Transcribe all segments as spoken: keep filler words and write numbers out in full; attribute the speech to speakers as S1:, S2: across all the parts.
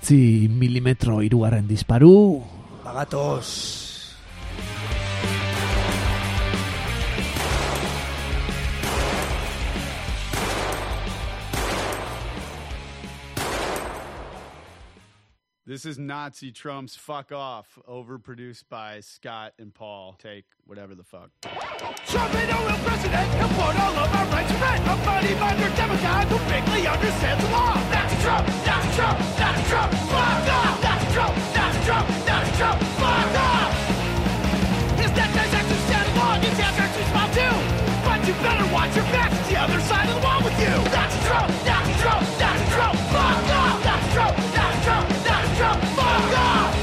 S1: bederatzi milimetro hirugarren disparu.
S2: Bagatoz.
S3: This is Nazi Trump's Fuck Off, overproduced by Scott and Paul. Take whatever the fuck.
S4: Trump ain't no real president. He'll put all of our rights to rent. A money-minded Democrat who vaguely understands the law. Nazi Trump, Nazi Trump, Nazi Trump, fuck off! Nazi Trump, Nazi Trump, Nazi Trump, fuck off! His neck ties actually stand along. His hands are too small too. But you better watch your back. It's the other side of the wall with you. Nazi Trump, Nazi Trump, Nazi Trump, fuck off! Nazi Trump, Nazi Trump, Nazi Trump, fuck off!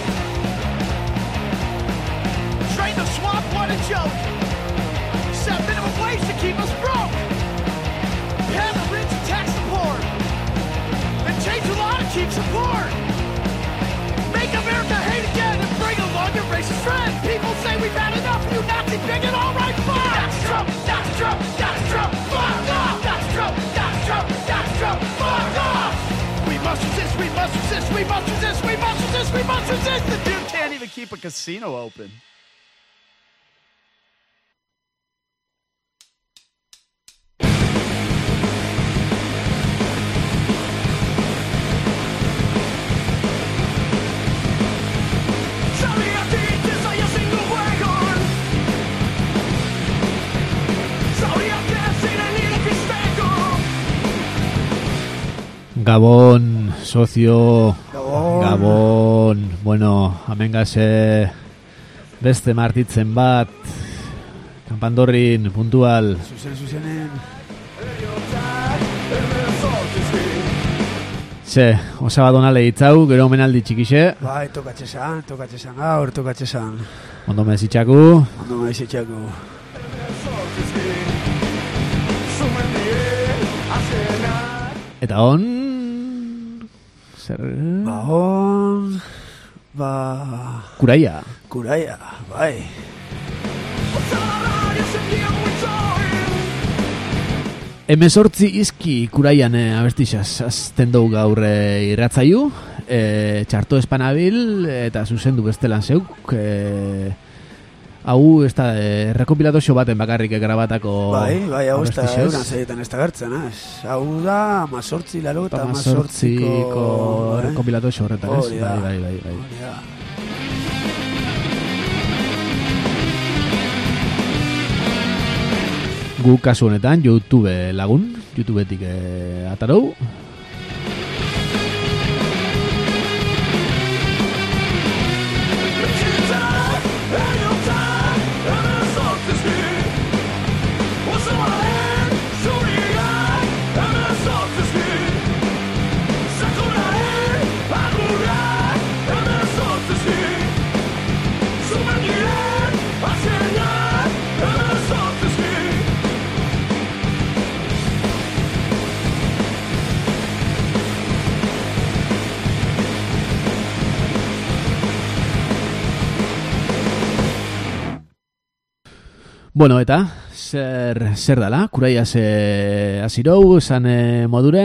S4: Train the swamp, what a joke! Set minimum wage to keep us broke! Have the rich and tax the poor! And change the law to keep support! Make America hate again and bring along your racist friends! People say we've had enough of you Nazi bigot, alright, fine! Nazi Trump, Nazi Trump, Nazi Trump, fuck off! Nazi Trump, Nazi Trump, Nazi Trump, fuck off! We must resist, we must resist, we must resist, we must resist, we must resist!
S3: The dude can't even keep a casino open.
S1: Gabon, socio. Gabon. Gabon. Bueno, hemen gaze beste martitzen bat. Kanpandorrin, puntual.
S2: Zuzen, zuzenen.
S1: Ze, osabadonale hitzau, gero omenaldi txikixe.
S2: Bai, tokatxesan, tokatxesan gaur, tokatxesan.
S1: Ondo mezitxaku.
S2: Ondo mezitxaku.
S1: Eta on... Zer...
S2: Ba on... Ba...
S1: Kuraia.
S2: Kuraia, bai.
S1: Hemezortzi izki kuraian e, abestixaz azten dugu gaur e, irratzaiu, e, txarto espanabil eta zuzendu bestelan zeuk, e, hau ez da e, rekopilatoxo baten bakarrik grabatako
S2: bai, bai, hau ez da
S1: abestixez.
S2: euran zaietan ez da gertzen, ez? Hau da amazortzi laro eta
S1: Amazortziko
S2: amazortziko...
S1: rekopilatoxo horretan, ez?
S2: Hori da.
S1: Bai, bai, bai, bai.
S2: Hori da.
S1: Gu kasu honetan YouTube lagun, YouTubetik e, atarou. Bueno, eta, zer, zer dala, kuraia ze azirou, esan e, modure,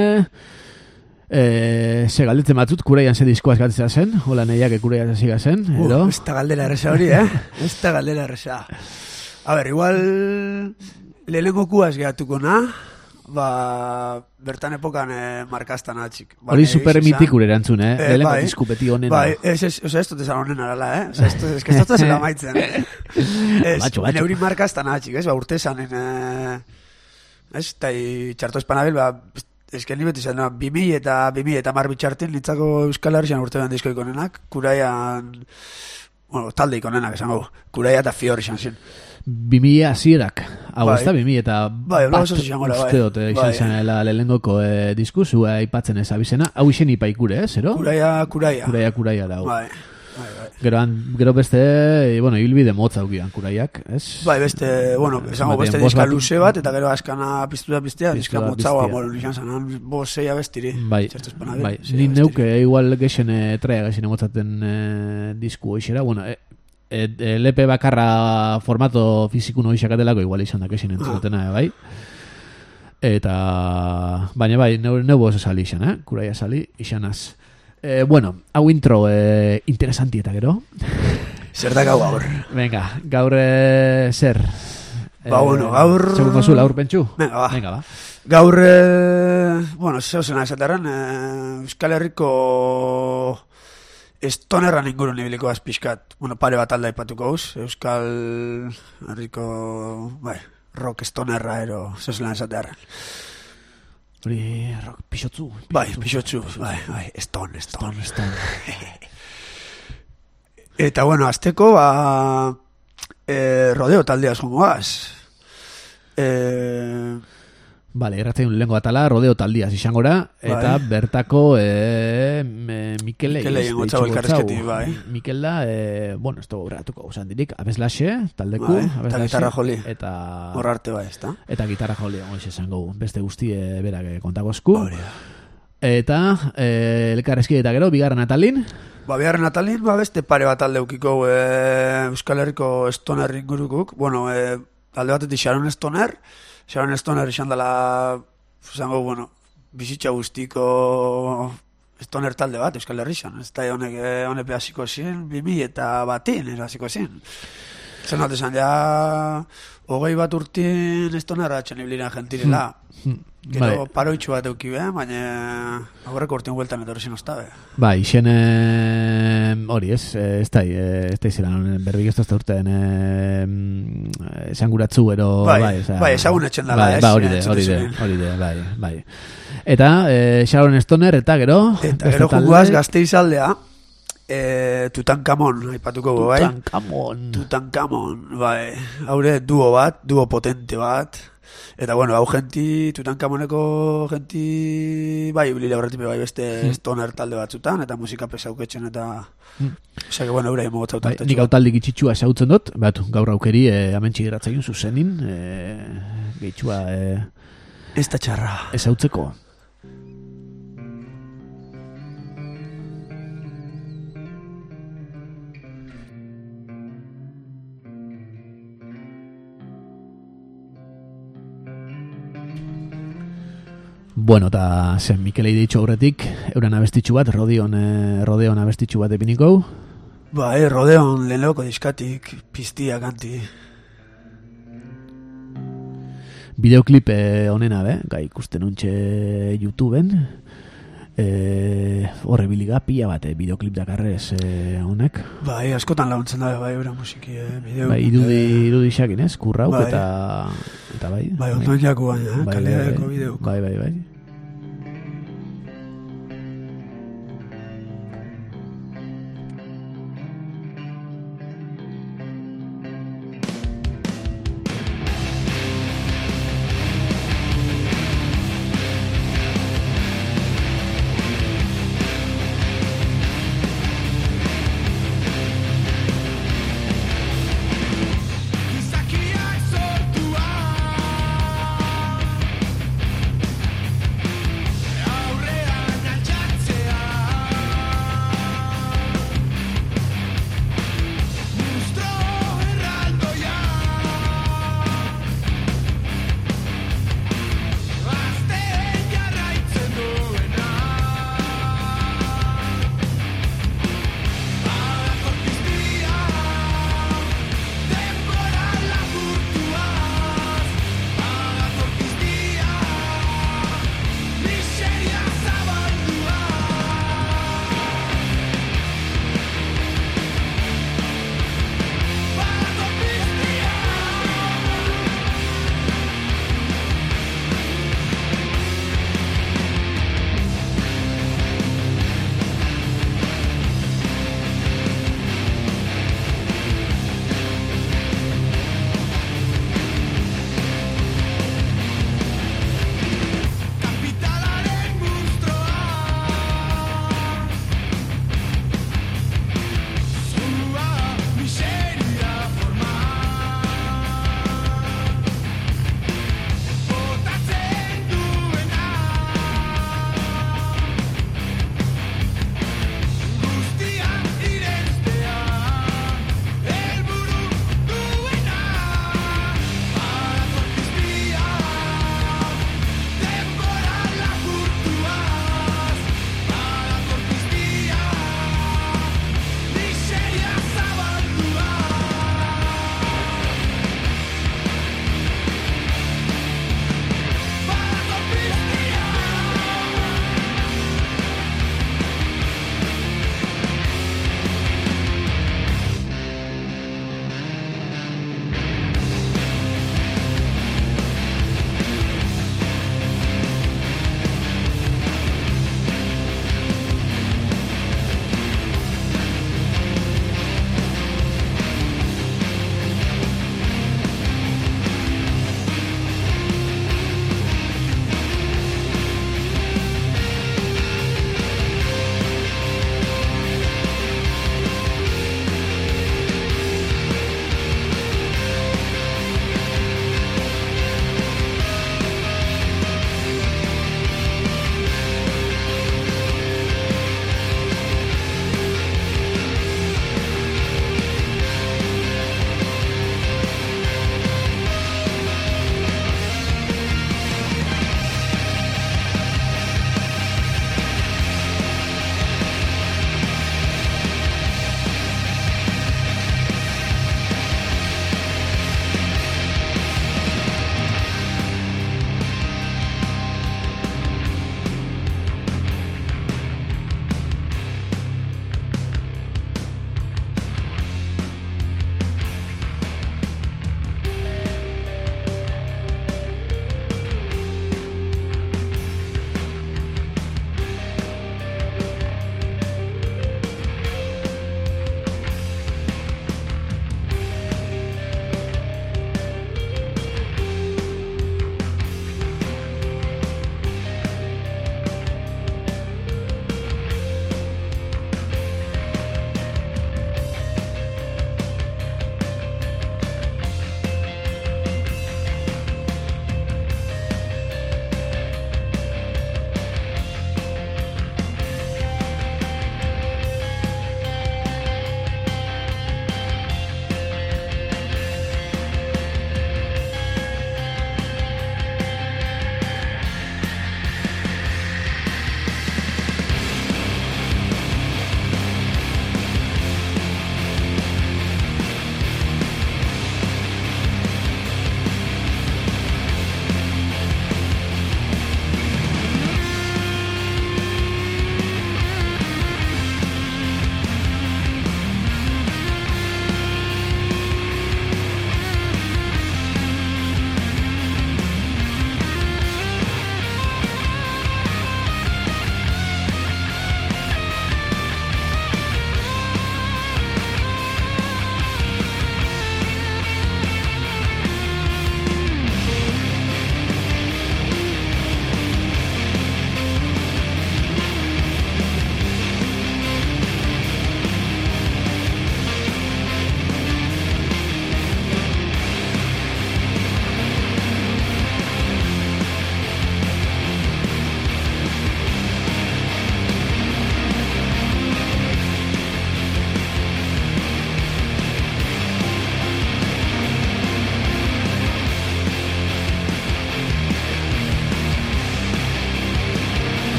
S1: e, ze galdetzen batzut, kuraian ze diskoaz galdetzea zen, hola nahiak kuraian ziga zen, edo?
S2: Uh, ez da galdera erresa hori, eh? Ez da galdera erresa. A ber, igual, lehenengo kuaz gehatuko na, ba, bertan epokan eh, markastan atxik.
S1: Hori super mitikur erantzun, eh?
S2: eh
S1: lehenengo
S2: bai,
S1: disku beti onena.
S2: Bai, ez, ez, oza, ez dut esan onen arala, eh? Oza, ez, ez, ez dut zela maitzen. Ez,
S1: batxo, batxo.
S2: neuri markastan atxik, ez, ba, urte esanen, eh, ez, eta txarto espanabil, ba, ez que ni beti zen, bimi eta bimi eta mar bitxartin, nintzako Euskal Herrian urte behan disko ikonenak, kuraian, bueno, talde ikonenak, esan gau, kuraia eta fior izan zen.
S1: Bimila hasierak, hau
S2: Bai.
S1: ez da bimila eta
S2: Bai,
S1: bat
S2: oso izango da, bai.
S1: uste dut, izan
S2: Bai.
S1: zanela lehengoko e, diskusu aipatzen ez abizena, hau izen ipaikure, eh, zero?
S2: Kuraia, kuraia.
S1: Kuraia, kuraia da, hau.
S2: Bai, bai, bai.
S1: Gero, han, gero beste, e, bueno, hilbide motza aukian kuraiak, ez?
S2: Bai, beste, bueno, esango
S1: Batean,
S2: beste
S1: bost
S2: diska
S1: bat-
S2: luze bat, eta gero askana piztu da piztea,
S1: Piztu
S2: diska
S1: da
S2: motzagoa,
S1: piztea.
S2: bueno, izan zanan, bo zeia bestiri.
S1: Bai,
S2: Txarto espanabil,
S1: bai.
S2: zeia
S1: Ni
S2: bestiri.
S1: neuke igual gexen e, traia gexen emotzaten e, disku hoxera, bueno, e, e, L P bakarra formato fizikun hoxakatelako igual izan da gexen entzutena, bai. Eta, baina bai, neu, neu bozo sali izan, eh? Kuraia sali, izanaz. Eh, bueno, hau intro eh, interesanti eta gero.
S2: Zer da gau gaur?
S1: Venga, gaur eh, zer?
S2: Ba, bueno, gaur...
S1: Segun mozu, laur pentsu?
S2: Venga, ba.
S1: Venga, ba.
S2: Gaur, eh, bueno, zeu zena esaterran, eh, Euskal Herriko estonerran ingurun ibiliko azpixkat. Bueno, pare bat alda ipatuko gauz. Euskal Herriko, bai, rock estonerra ero, zeu zena esaterran.
S1: Hori, rock, pixotzu.
S2: Bai, pixotzu, bai, bai, eston, eston.
S1: Eston, eston.
S2: Eta, bueno, azteko, ba, eh, rodeo taldeaz gongoaz. Eh...
S1: Vale, erratzen lengo atala, rodeo taldiaz izangora, eta
S2: bai.
S1: Bertako eh, me, Mikel
S2: Mikel egin gotzau elkarrezketi, bai.
S1: Mikel da, eh, bueno, ez dugu beratuko usan dirik, abeslaxe, taldeku,
S2: bai, eta gitarra joli.
S1: Eta,
S2: horrarte bai, ez da?
S1: Eta gitarra joli, ongoiz esango, beste guztie berak kontakozku.
S2: Hori.
S1: Eta eh, elkarrezketi eta gero, bigarren atalin.
S2: Ba, bigarren atalin, ba, beste pare bat alde eukiko eh, Euskal Herriko estoner ingurukuk. Bueno, eh, alde batetik Sharon Stoner, Sharon Stoner izan dela, zango, bueno, bizitza guztiko stoner talde bat, Euskal Herrixan. Ez da honek, honepe hasiko zen, bimi eta batin, hasiko zen. Zer note zan, ja, hogei bat urtin stonerra atxen ibilina gentirela.
S1: Hmm.
S2: Gero vale. Paroitxu bat euki be, baina aurreko urtin hueltan etorri zen ostabe.
S1: Bai, ixen hori ez, ez da, ez da izan, berbik ez da urtean esan guratzu, ero...
S2: Bai,
S1: bai, oza,
S2: bai esagun etxen dala,
S1: bai,
S2: ez?
S1: Ba, hori de, hori de, hori de, bai, bai. Eta, eh, Sharon Stoner, eta gero...
S2: Eta gero juguaz gazteizaldea, eh, Tutankamon, aipatuko bai?
S1: Tutankamon.
S2: Tutankamon, bai. Haure, duo bat, duo potente bat... Eta bueno, hau genti, Tutankamoneko genti, bai, bilile horretipe bai beste hmm. stoner talde batzutan, eta musika pesauketxen, eta... Hmm. Osa, que bueno, eure emogotza
S1: bai, nik autaldik itxitsua esautzen dut, bat, gaur aukeri, eh, amentsi geratzaiun zuzenin, eh, gehitxua... Eh,
S2: ez da txarra.
S1: Esautzeko. Bueno, eta zen Mikelei ditxo aurretik, euran abestitxu bat, rodeon, eh, rodeon abestitxu bat epiniko.
S2: Ba, eh, rodeon lehen lehoko diskatik, piztia kanti.
S1: Bideoklip eh, onena, be, gai ikusten untxe YouTubeen. Eh, horre biliga pila bat, eh, bideoklip dakarrez eh, honek.
S2: Bai, askotan laguntzen da, bai, eura musiki, eh, bideo.
S1: Bai, irudi, irudi xakin, ez, kurrauk,
S2: bai.
S1: eta, eta bai.
S2: Bai, ondoen jaku baina, eh,
S1: bai,
S2: kaleako bideok.
S1: Bai, bai, bai.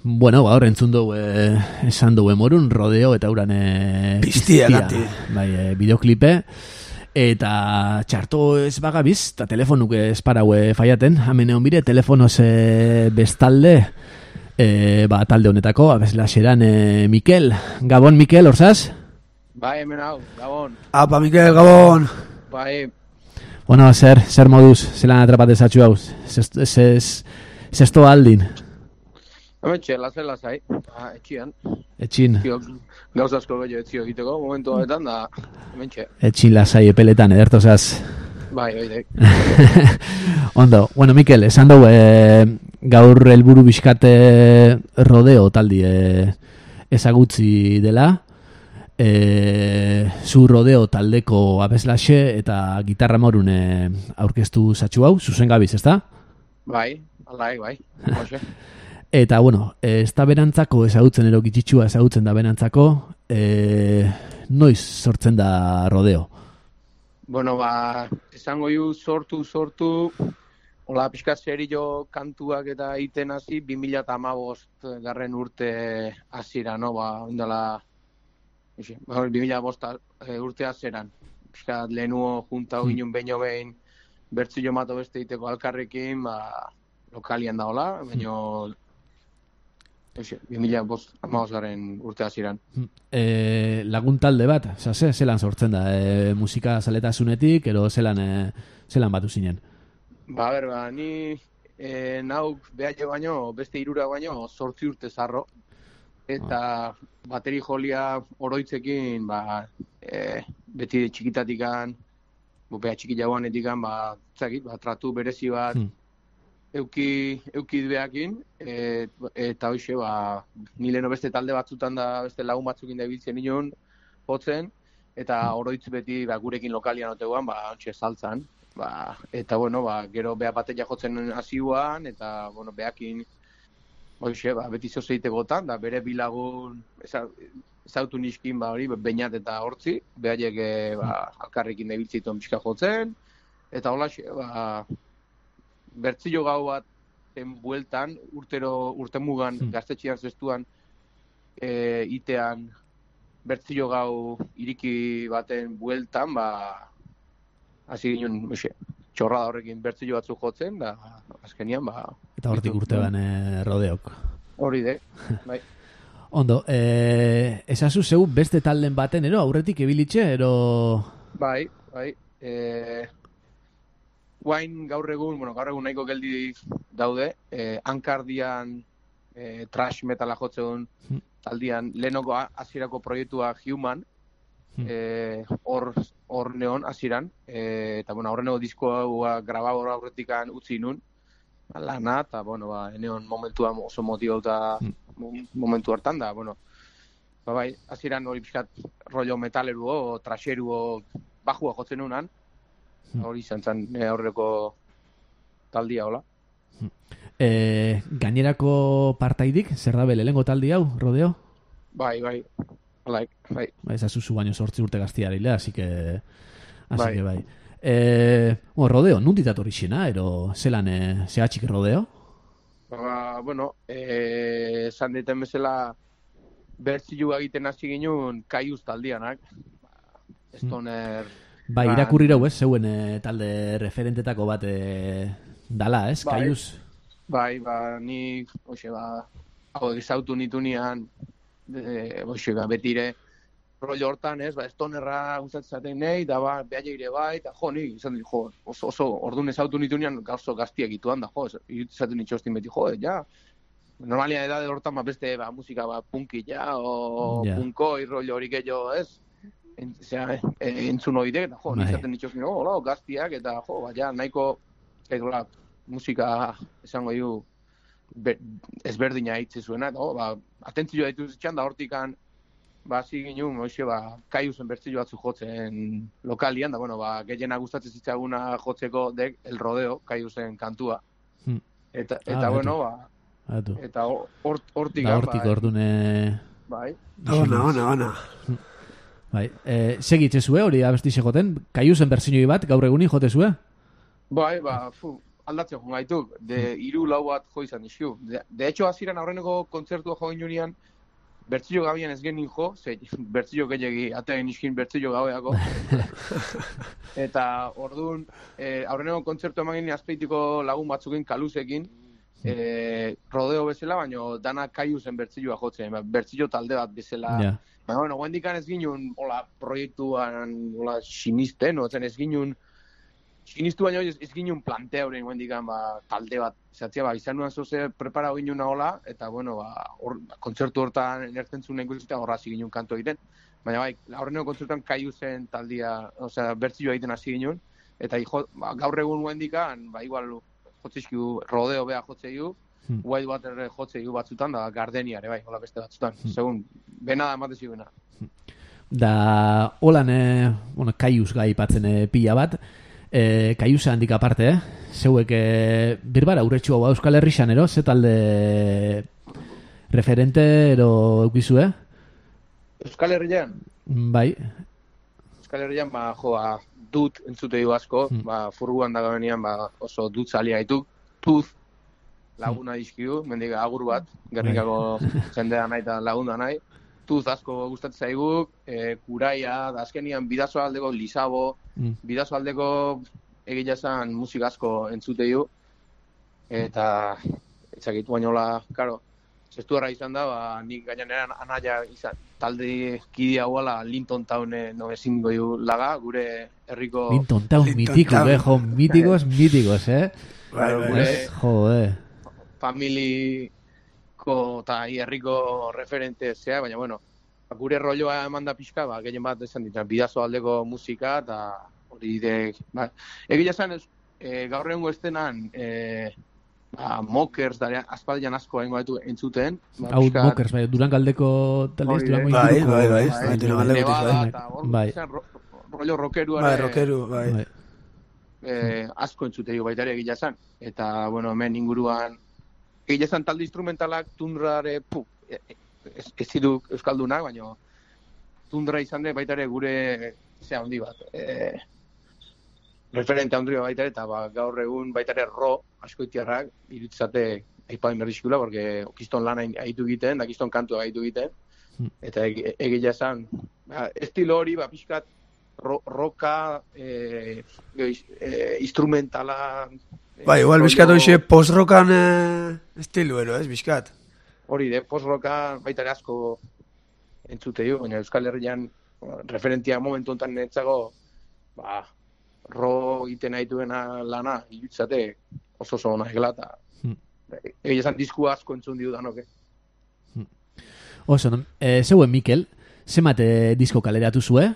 S1: Bueno, gaur entzun dugu eh, esan dugu emorun, rodeo eta uran eh,
S2: Piztia, gati.
S1: Bai, eh, bideoklipe. Eta txarto ez bagabiz, eta telefonuk ez paraue faiaten. Hemen egon bire, telefonoz eh, bestalde, eh, ba, talde honetako, abesla xeran eh, Mikel. Gabon, Mikel, orzaz?
S5: Bai, hemen hau, Gabon.
S2: Apa, Mikel, Gabon.
S5: Bai,
S1: Bueno, zer, zer moduz, zelan atrapate zatxu hau, zesto aldin.
S5: hemen txela zela zai, ah, etxian.
S1: Etxin,
S5: Tio, gauz asko gehiago etzio egiteko, momentu honetan da, hemen txe.
S1: etxin lasai epeletan, edertozaz.
S5: Bai, bai,
S1: Ondo, bueno, Mikel, esan dugu, e, gaur helburu bizkate rodeo taldi e, ezagutzi dela, e, zu rodeo taldeko abeslaxe eta gitarra morun e, aurkeztu zatxu hau, zuzen gabiz, ezta?
S5: bai, alai, bai, hoxe.
S1: Eta, bueno, ez da berantzako ezagutzen erokitxitsua ezagutzen da berantzako, e, noiz sortzen da rodeo?
S5: Bueno, ba, esango ju sortu, sortu, hola, pixka serio kantuak eta iten hasi, bi mila hamabost garren urte hasira, no, ba, ondala, bi mila bost urte hasieran, pixka lehenuo juntau
S1: Hmm.
S5: ginen behin behin, bertzio mato beste iteko alkarrekin, ba, lokalian da hola, baino, bi mila bost hamabost garren urte hasieran.
S1: E, lagun talde bat, oza, ze, zelan sortzen da, e, musika zaletasunetik, ero zelan, e, zelan batu zinen?
S5: Ba, ber, ba, ni e, nauk behatxe baino, beste hirura baino, sortzi urte zarro. Eta bateri jolia oroitzekin, ba, e, beti txikitatikan, bo, beha txiki jauanetikan, ba, zakit, ba, tratu berezi bat,
S1: Hmm.
S5: euki, euki behakin, e, eta hoxe, ba, ni leheno beste talde batzutan da, beste lagun batzukin da ibiltzen nion, jotzen, eta oroitz beti, ba, gurekin lokalian oteguan, ba, ontxe saltzan. Ba, eta, bueno, ba, gero beha bateia jotzen hasiuan, eta, bueno, behakin, hoxe, ba, beti zozeite gotan, da bere bilagun ezautu niskin, ba, hori, beinat eta hortzi, behaiek, e, ba, alkarrekin debiltzituen pixka jotzen, eta hola, ba, bertzio gau bat en bueltan, urtero, urte mugan,
S1: Hmm.
S5: gaztetxean zestuan, e, itean, bertzio gau iriki baten bueltan, ba, hasi ginen, hoxe, txorrada horrekin bertzio batzuk jotzen, da, azkenian, ba...
S1: Eta hortik
S5: ditu,
S1: urte ban e, rodeok.
S5: Hori de, bai.
S1: Ondo, e, esazu zeu beste talden baten, ero, aurretik ebilitxe, ero...
S5: Bai, bai. E, guain gaur egun, bueno, gaur egun nahiko geldi daude, e, Ankardian e, trash metala jotzen
S1: Hmm.
S5: taldian, lehenoko a- hasierako proiektua Human,
S1: Hmm.
S5: e, hor hor neon hasieran, e, eta bueno, aurreneko diskoa grababora aurretikan utzi nun, ba, lana, eta bueno, ba, eneon momentuan oso motibauta
S1: Hmm.
S5: mo- momentu hartan da, bueno, ba, bai, hasieran hori pixkat rollo metaleruo, trasheruo, bajua jotzen nunan,
S1: Hmm.
S5: hori izan zen nire aurreko taldia, hola.
S1: E, gainerako partaidik, zer da bele, lehengo taldi hau, rodeo?
S5: Bai, bai, like, bai.
S1: Ba, esazu zu baino sortzi urte gaztiarile, así que... Así
S5: Bai.
S1: que bai. E, bueno, rodeo, nundik dator izena, ero zelan, e, zehatxik rodeo?
S5: Ba, bueno, eh, esan diten bezala bertzilua egiten hasi ginen kaiuz taldianak. Stoner...
S1: Bai,
S5: Ba,
S1: irakurri rau, ez, zeuen e, talde referentetako bat e, dala, ez,
S5: Bai.
S1: kaiuz?
S5: Bai, ba, ni, hoxe, ba, hau ezautu nitunean, e, hoxe, ba, betire, rollo hortan, ez, ba, stonerra gustatzen nahi, da, ba, behaile ire bai, eta jo, ni, izan dut, jo, oso, oso, orduan ezautu nitunean, oso gaztiak ituan da, jo, izatu nitxostin beti, jo, ja, normalia edade hortan, ba, beste, ba, musika, ba, punki, ja, o
S1: Ja.
S5: punkoi, rollo hori gehiago, ez, en, zera, e, entzun oidek, eta jo,
S1: Bai.
S5: nizaten nitxostin, oh, hola, gaztiak, eta jo, ba, ja, nahiko, edola, musika, esango du, be, ezberdina hitze zuena, eta, oh, ba, atentzioa ditu zitxan, da hortikan, ba, hasi ginen, hoxe, ba, kaiuzen bertzio batzu jotzen lokalian, da, bueno, ba, gehiena gustatzen zitzaguna jotzeko dek, el rodeo, kaiuzen kantua.
S1: Hmm.
S5: Eta,
S1: Ah,
S5: eta
S1: batu.
S5: bueno, ba,
S1: Atu.
S5: eta hort, hortik,
S1: Da hortik ordune...
S5: bai,
S2: Ona, ona, ona.
S1: Bai, e, segitze zue hori abesti segoten, kaiuzen berzinoi bat, gaur egunin jote zue?
S5: bai, ba, fu, aldatzen joan gaituk, de hiru lau bat jo izan dizkiu. De, de hecho, hasieran aurreneko kontzertua jo ginunean, bertzio gabian ez genin jo, ze bertzio gehiagi atean iskin bertzio gaueako. Eta orduan, eh, aurreneko kontzertu eman ginen Azpeitiko lagun batzukin, kaluzekin, eh, rodeo bezala, baina dana kaiu zen bertzioa jotzen, bertzio talde bat bezala.
S1: Yeah.
S5: Baina, bueno, guendikan ez ginen, hola, proiektuan, hola, sinisten, otzen ez ginen, sinistu baina ez, ez ginen plantea horrein guendikan, ba, talde bat, zatzia, ba, izan nuen zoze prepara ginen hola, eta, bueno, ba, or, kontzertu hortan enertzen zuen ikusita horra hasi ginen kanto egiten. Baina, bai, aurreneko kontzertuan kaiu zen taldia, osea, bertzioa egiten hasi ginen, eta ijo, ba, gaur egun guendikan, ba, igual, jotzizkiu, rodeo beha jotzeiu, Hmm. White Water jotzeiu batzutan, da Gardenia ere, bai, hola beste batzutan, hmm. segun, bena da emate ziguna.
S1: Da, holan, eh, bueno, kaiuz gai patzen eh, pila bat, eh, kaiuza handik aparte, eh? Zeuek, eh, birbara urretxu hau Euskal Herrixan, ero? Ze talde referente, ero eukizu, eh?
S5: Euskal Herrian?
S1: Bai.
S5: Euskal Herrian, ba, joa, dut entzute du asko, hmm. ba, furguan da gabenean, ba, oso dut zalia gaituk, tuz, laguna dizkiu, mendik agur bat, Gernikako jendea nahi eta lagunda nahi. Tuz asko gustatzen zaiguk, e, kuraia, da azkenian bidazo aldeko Lisabo, mm. bidazo aldeko egila zan musika asko entzute du. Eta, etzakitu bainola, karo, zestu horra izan da, ba, nik gainean anaia izan, talde kidi hauala Linton Town no ezin goiu laga, gure herriko...
S1: Linton Town, míticos, eh, jo, míticos, míticos, eh?
S5: Claro, gure...
S1: Joder.
S5: Familiko eta herriko referente zea, baina, bueno, gure rolloa eman da pixka, ba, gehien bat esan ditzen, bidazo aldeko musika, eta hori de... Ba, egia zen, e, gaur egungo estenan, e, ba, Mokers, da, aspaldian asko egingo ditu entzuten. Ba,
S1: hau pixka, Mokers, bai, Durangaldeko talde Durango
S2: bai,
S1: inguruko.
S2: Bai, bai, bai, bai,
S5: Nevada, eta hor, bai. rollo rockeruare...
S2: Bai, rockeru, bai.
S1: bai.
S5: E, asko entzute du baita ere egia zen. Eta, bueno, hemen inguruan... Egia zen talde instrumentalak tundrare, pu, ez, ez zidu euskaldunak, baina tundra izan de baita ere gure zea handi bat. E, referente handi baita ere, eta ba, gaur egun baita ere ro askoitiarrak irutzate aipain berrizkula, porque okiston lan haitu egiten, da kiston kantua haitu egiten, eta egia zen, ba, estilo hori, ba, pixkat, ro, roka, e, e, instrumentala,
S2: bai, igual bizkat hoxe post-rockan eh, estiluero, ez, bizkat?
S5: Hori de, post-rocka baita asko entzute du, baina Euskal Herrian referentia momentu honetan netzago, ba, ro egiten naituena lana, irutzate oso oso ona egela, eta hmm. egia esan disku asko entzun diu danoke.
S1: Hmm. Oso, no? E, zeuen Mikel, zemate disko kaleratu zue?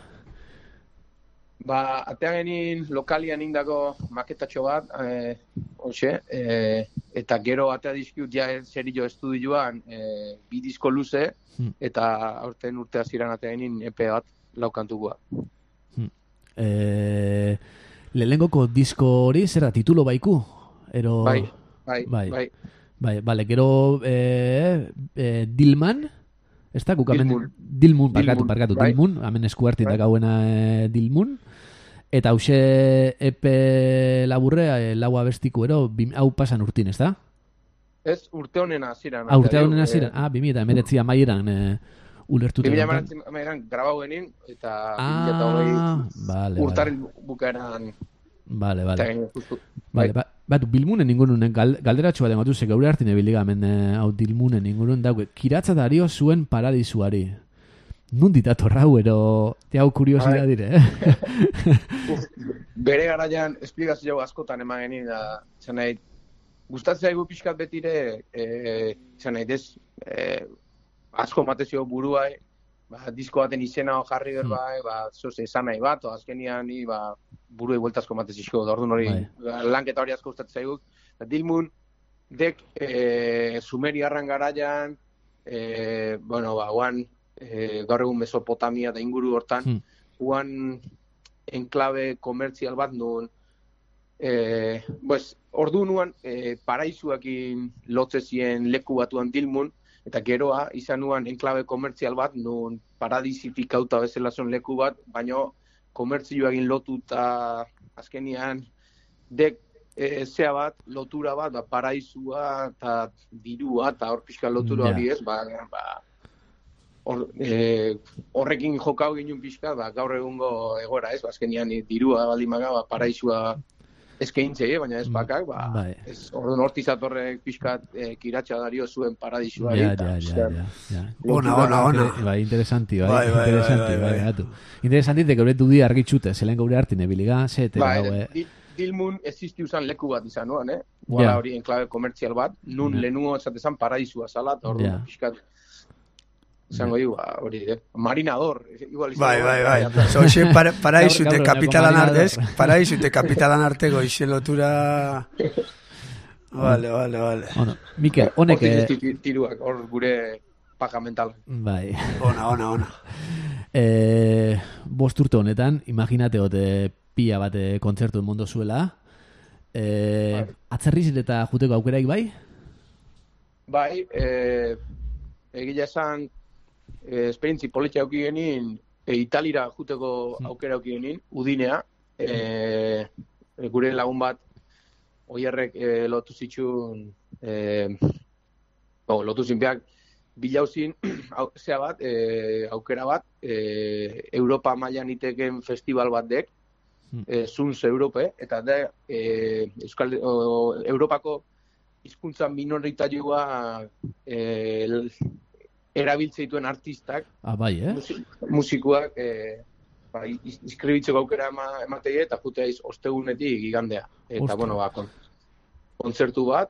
S5: Ba, atean genin lokalian indako maketatxo bat, e, hoxe, e, eta gero atea dizkiut ja serio estudioan e, bi disko luze, hmm. eta aurten urte hasieran atea genin E P bat laukantukoa.
S1: Hmm. E, Lehengoko disko hori, zera, titulo baiku? Ero...
S5: Bai, bai,
S1: bai.
S5: bai.
S1: Bai, bale, gero e, e, Dilman, ez da, kukamen...
S5: Dilmun.
S1: Dilmun, parkatu, parkatu,
S5: bai.
S1: Dilmun, hemen eskuartin
S5: bai.
S1: dakauena e, Dilmun. Eta hause epe laburrea, e, lau abestiku ero, bim, hau pasan urtin, ez da?
S5: Ez, urte honen hasieran.
S1: Ah, urte honen hasieran, ah, bimi eta emeretzi amaieran e, ulertute.
S5: Bimi eta emeretzi amaieran grabau genin, eta
S1: ah,
S5: bimi eta hogei
S1: vale,
S5: urtaren vale. bukaeran.
S1: Vale, vale.
S5: Bai.
S1: Vale, bat, bilmunen ingurunen, galderatxo bat engatu ze gaur hartin ebiligamen hau dilmunen ingurun daue, kiratza dario zuen paradisuari. Nundit atorrau, ero, te hau kuriosidad dire, eh?
S5: Uf, bere garaian esplikazio askotan eman genin, da, zan nahi, gustatzea egu pixkat betire, e, zan nahi, dez, e, asko matezio buruai, ba, disko baten izena jarri berbai, hmm. ba, zoze, esan nahi bat, o azkenian, ni, ba, buruei bueltazko matezizko, da orduan hori, bai. Lanketa hori asko gustatzea egu, Dilmun, dek, e, Sumeriarran garaian, e, bueno, ba, guan, E, gaur egun Mesopotamia da inguru hortan, hmm. uan enklabe komertzial bat nuen, e, pues, ordu nuan e, paraizuakin lotze zien leku batuan Dilmun, eta geroa izan nuan enklabe komertzial bat nuen paradisifik auta bezala zon leku bat, baino komertzioagin lotuta azkenian dek e, zea bat, lotura bat, ba, paraizua eta dirua eta hor pixka lotura hori ez, ba, ba, hor, e, horrekin jokau ginen pixka, ba, gaur egungo egoera ez, ba, azkenian dirua baldin maga, ba, paraizua eskaintzei, eh? Baina ez bakak, ba,
S1: bai.
S5: ez orduan hortizatorrek pixkat eh, kiratxa dario zuen paradisuari.
S1: Ja, ja, ja, ja, ja.
S2: Ona, ona, ona.
S1: Bai, interesanti, bai,
S2: Bai, bai,
S1: interesanti,
S2: bai, bai,
S1: bai, gatu. Interesanti, te gure dudi argitxute, zelen gaur hartin ebiliga, zete,
S5: Bai,
S1: gaue.
S5: di, Dilmun existi usan leku bat izan nuan, eh? Guala
S1: Ja.
S5: hori enklabe komertzial bat, nun
S1: Ja.
S5: lehenengo esatezan paradisua zala, eta orduan
S1: Ja.
S5: pixkat, izango diu, ba, hori, eh? Marinador, igual izango.
S2: Bai, bai, bai. So, xe, para, paraizu
S1: Gaur-
S2: te
S1: gaur
S2: kapitalan
S1: eguneko
S2: artez,
S1: marinador.
S2: paraizu te kapitalan arteko ixe lotura... Vale, vale, vale.
S1: Bueno, Mikel, honek...
S5: Hortik
S1: eh,
S5: ez ditu tiruak, hor gure paja mental.
S1: Bai.
S2: Ona, ona, ona.
S1: Eh, bost urte honetan, imaginate hote pila bat eh, kontzertu mondo zuela. Eh,
S5: Bai.
S1: atzerriz eta juteko aukeraik bai?
S5: Bai, eh, egia esan, eh, esperientzi politia auki genin, e, Italira juteko aukera auki genin, Udinea, eh, gure lagun bat, oierrek eh, lotu zitxun, eh, o, lotu zinpeak, bilauzin, au, zea bat, eh, aukera bat, eh, Europa mailan iteken festival bat dek, eh, Zuntz Europe, eta da, eh, Euskal, o, Europako hizkuntza minoritarioa eh, erabiltzeituen artistak,
S1: Ah, bai, eh?
S5: musi- musikuak eh, ba, inskribitzeko aukera ema, emateie eta jutea iz ostegunetik igandea. Eta,
S1: Ostra.
S5: bueno, ba, kon, kontzertu bat,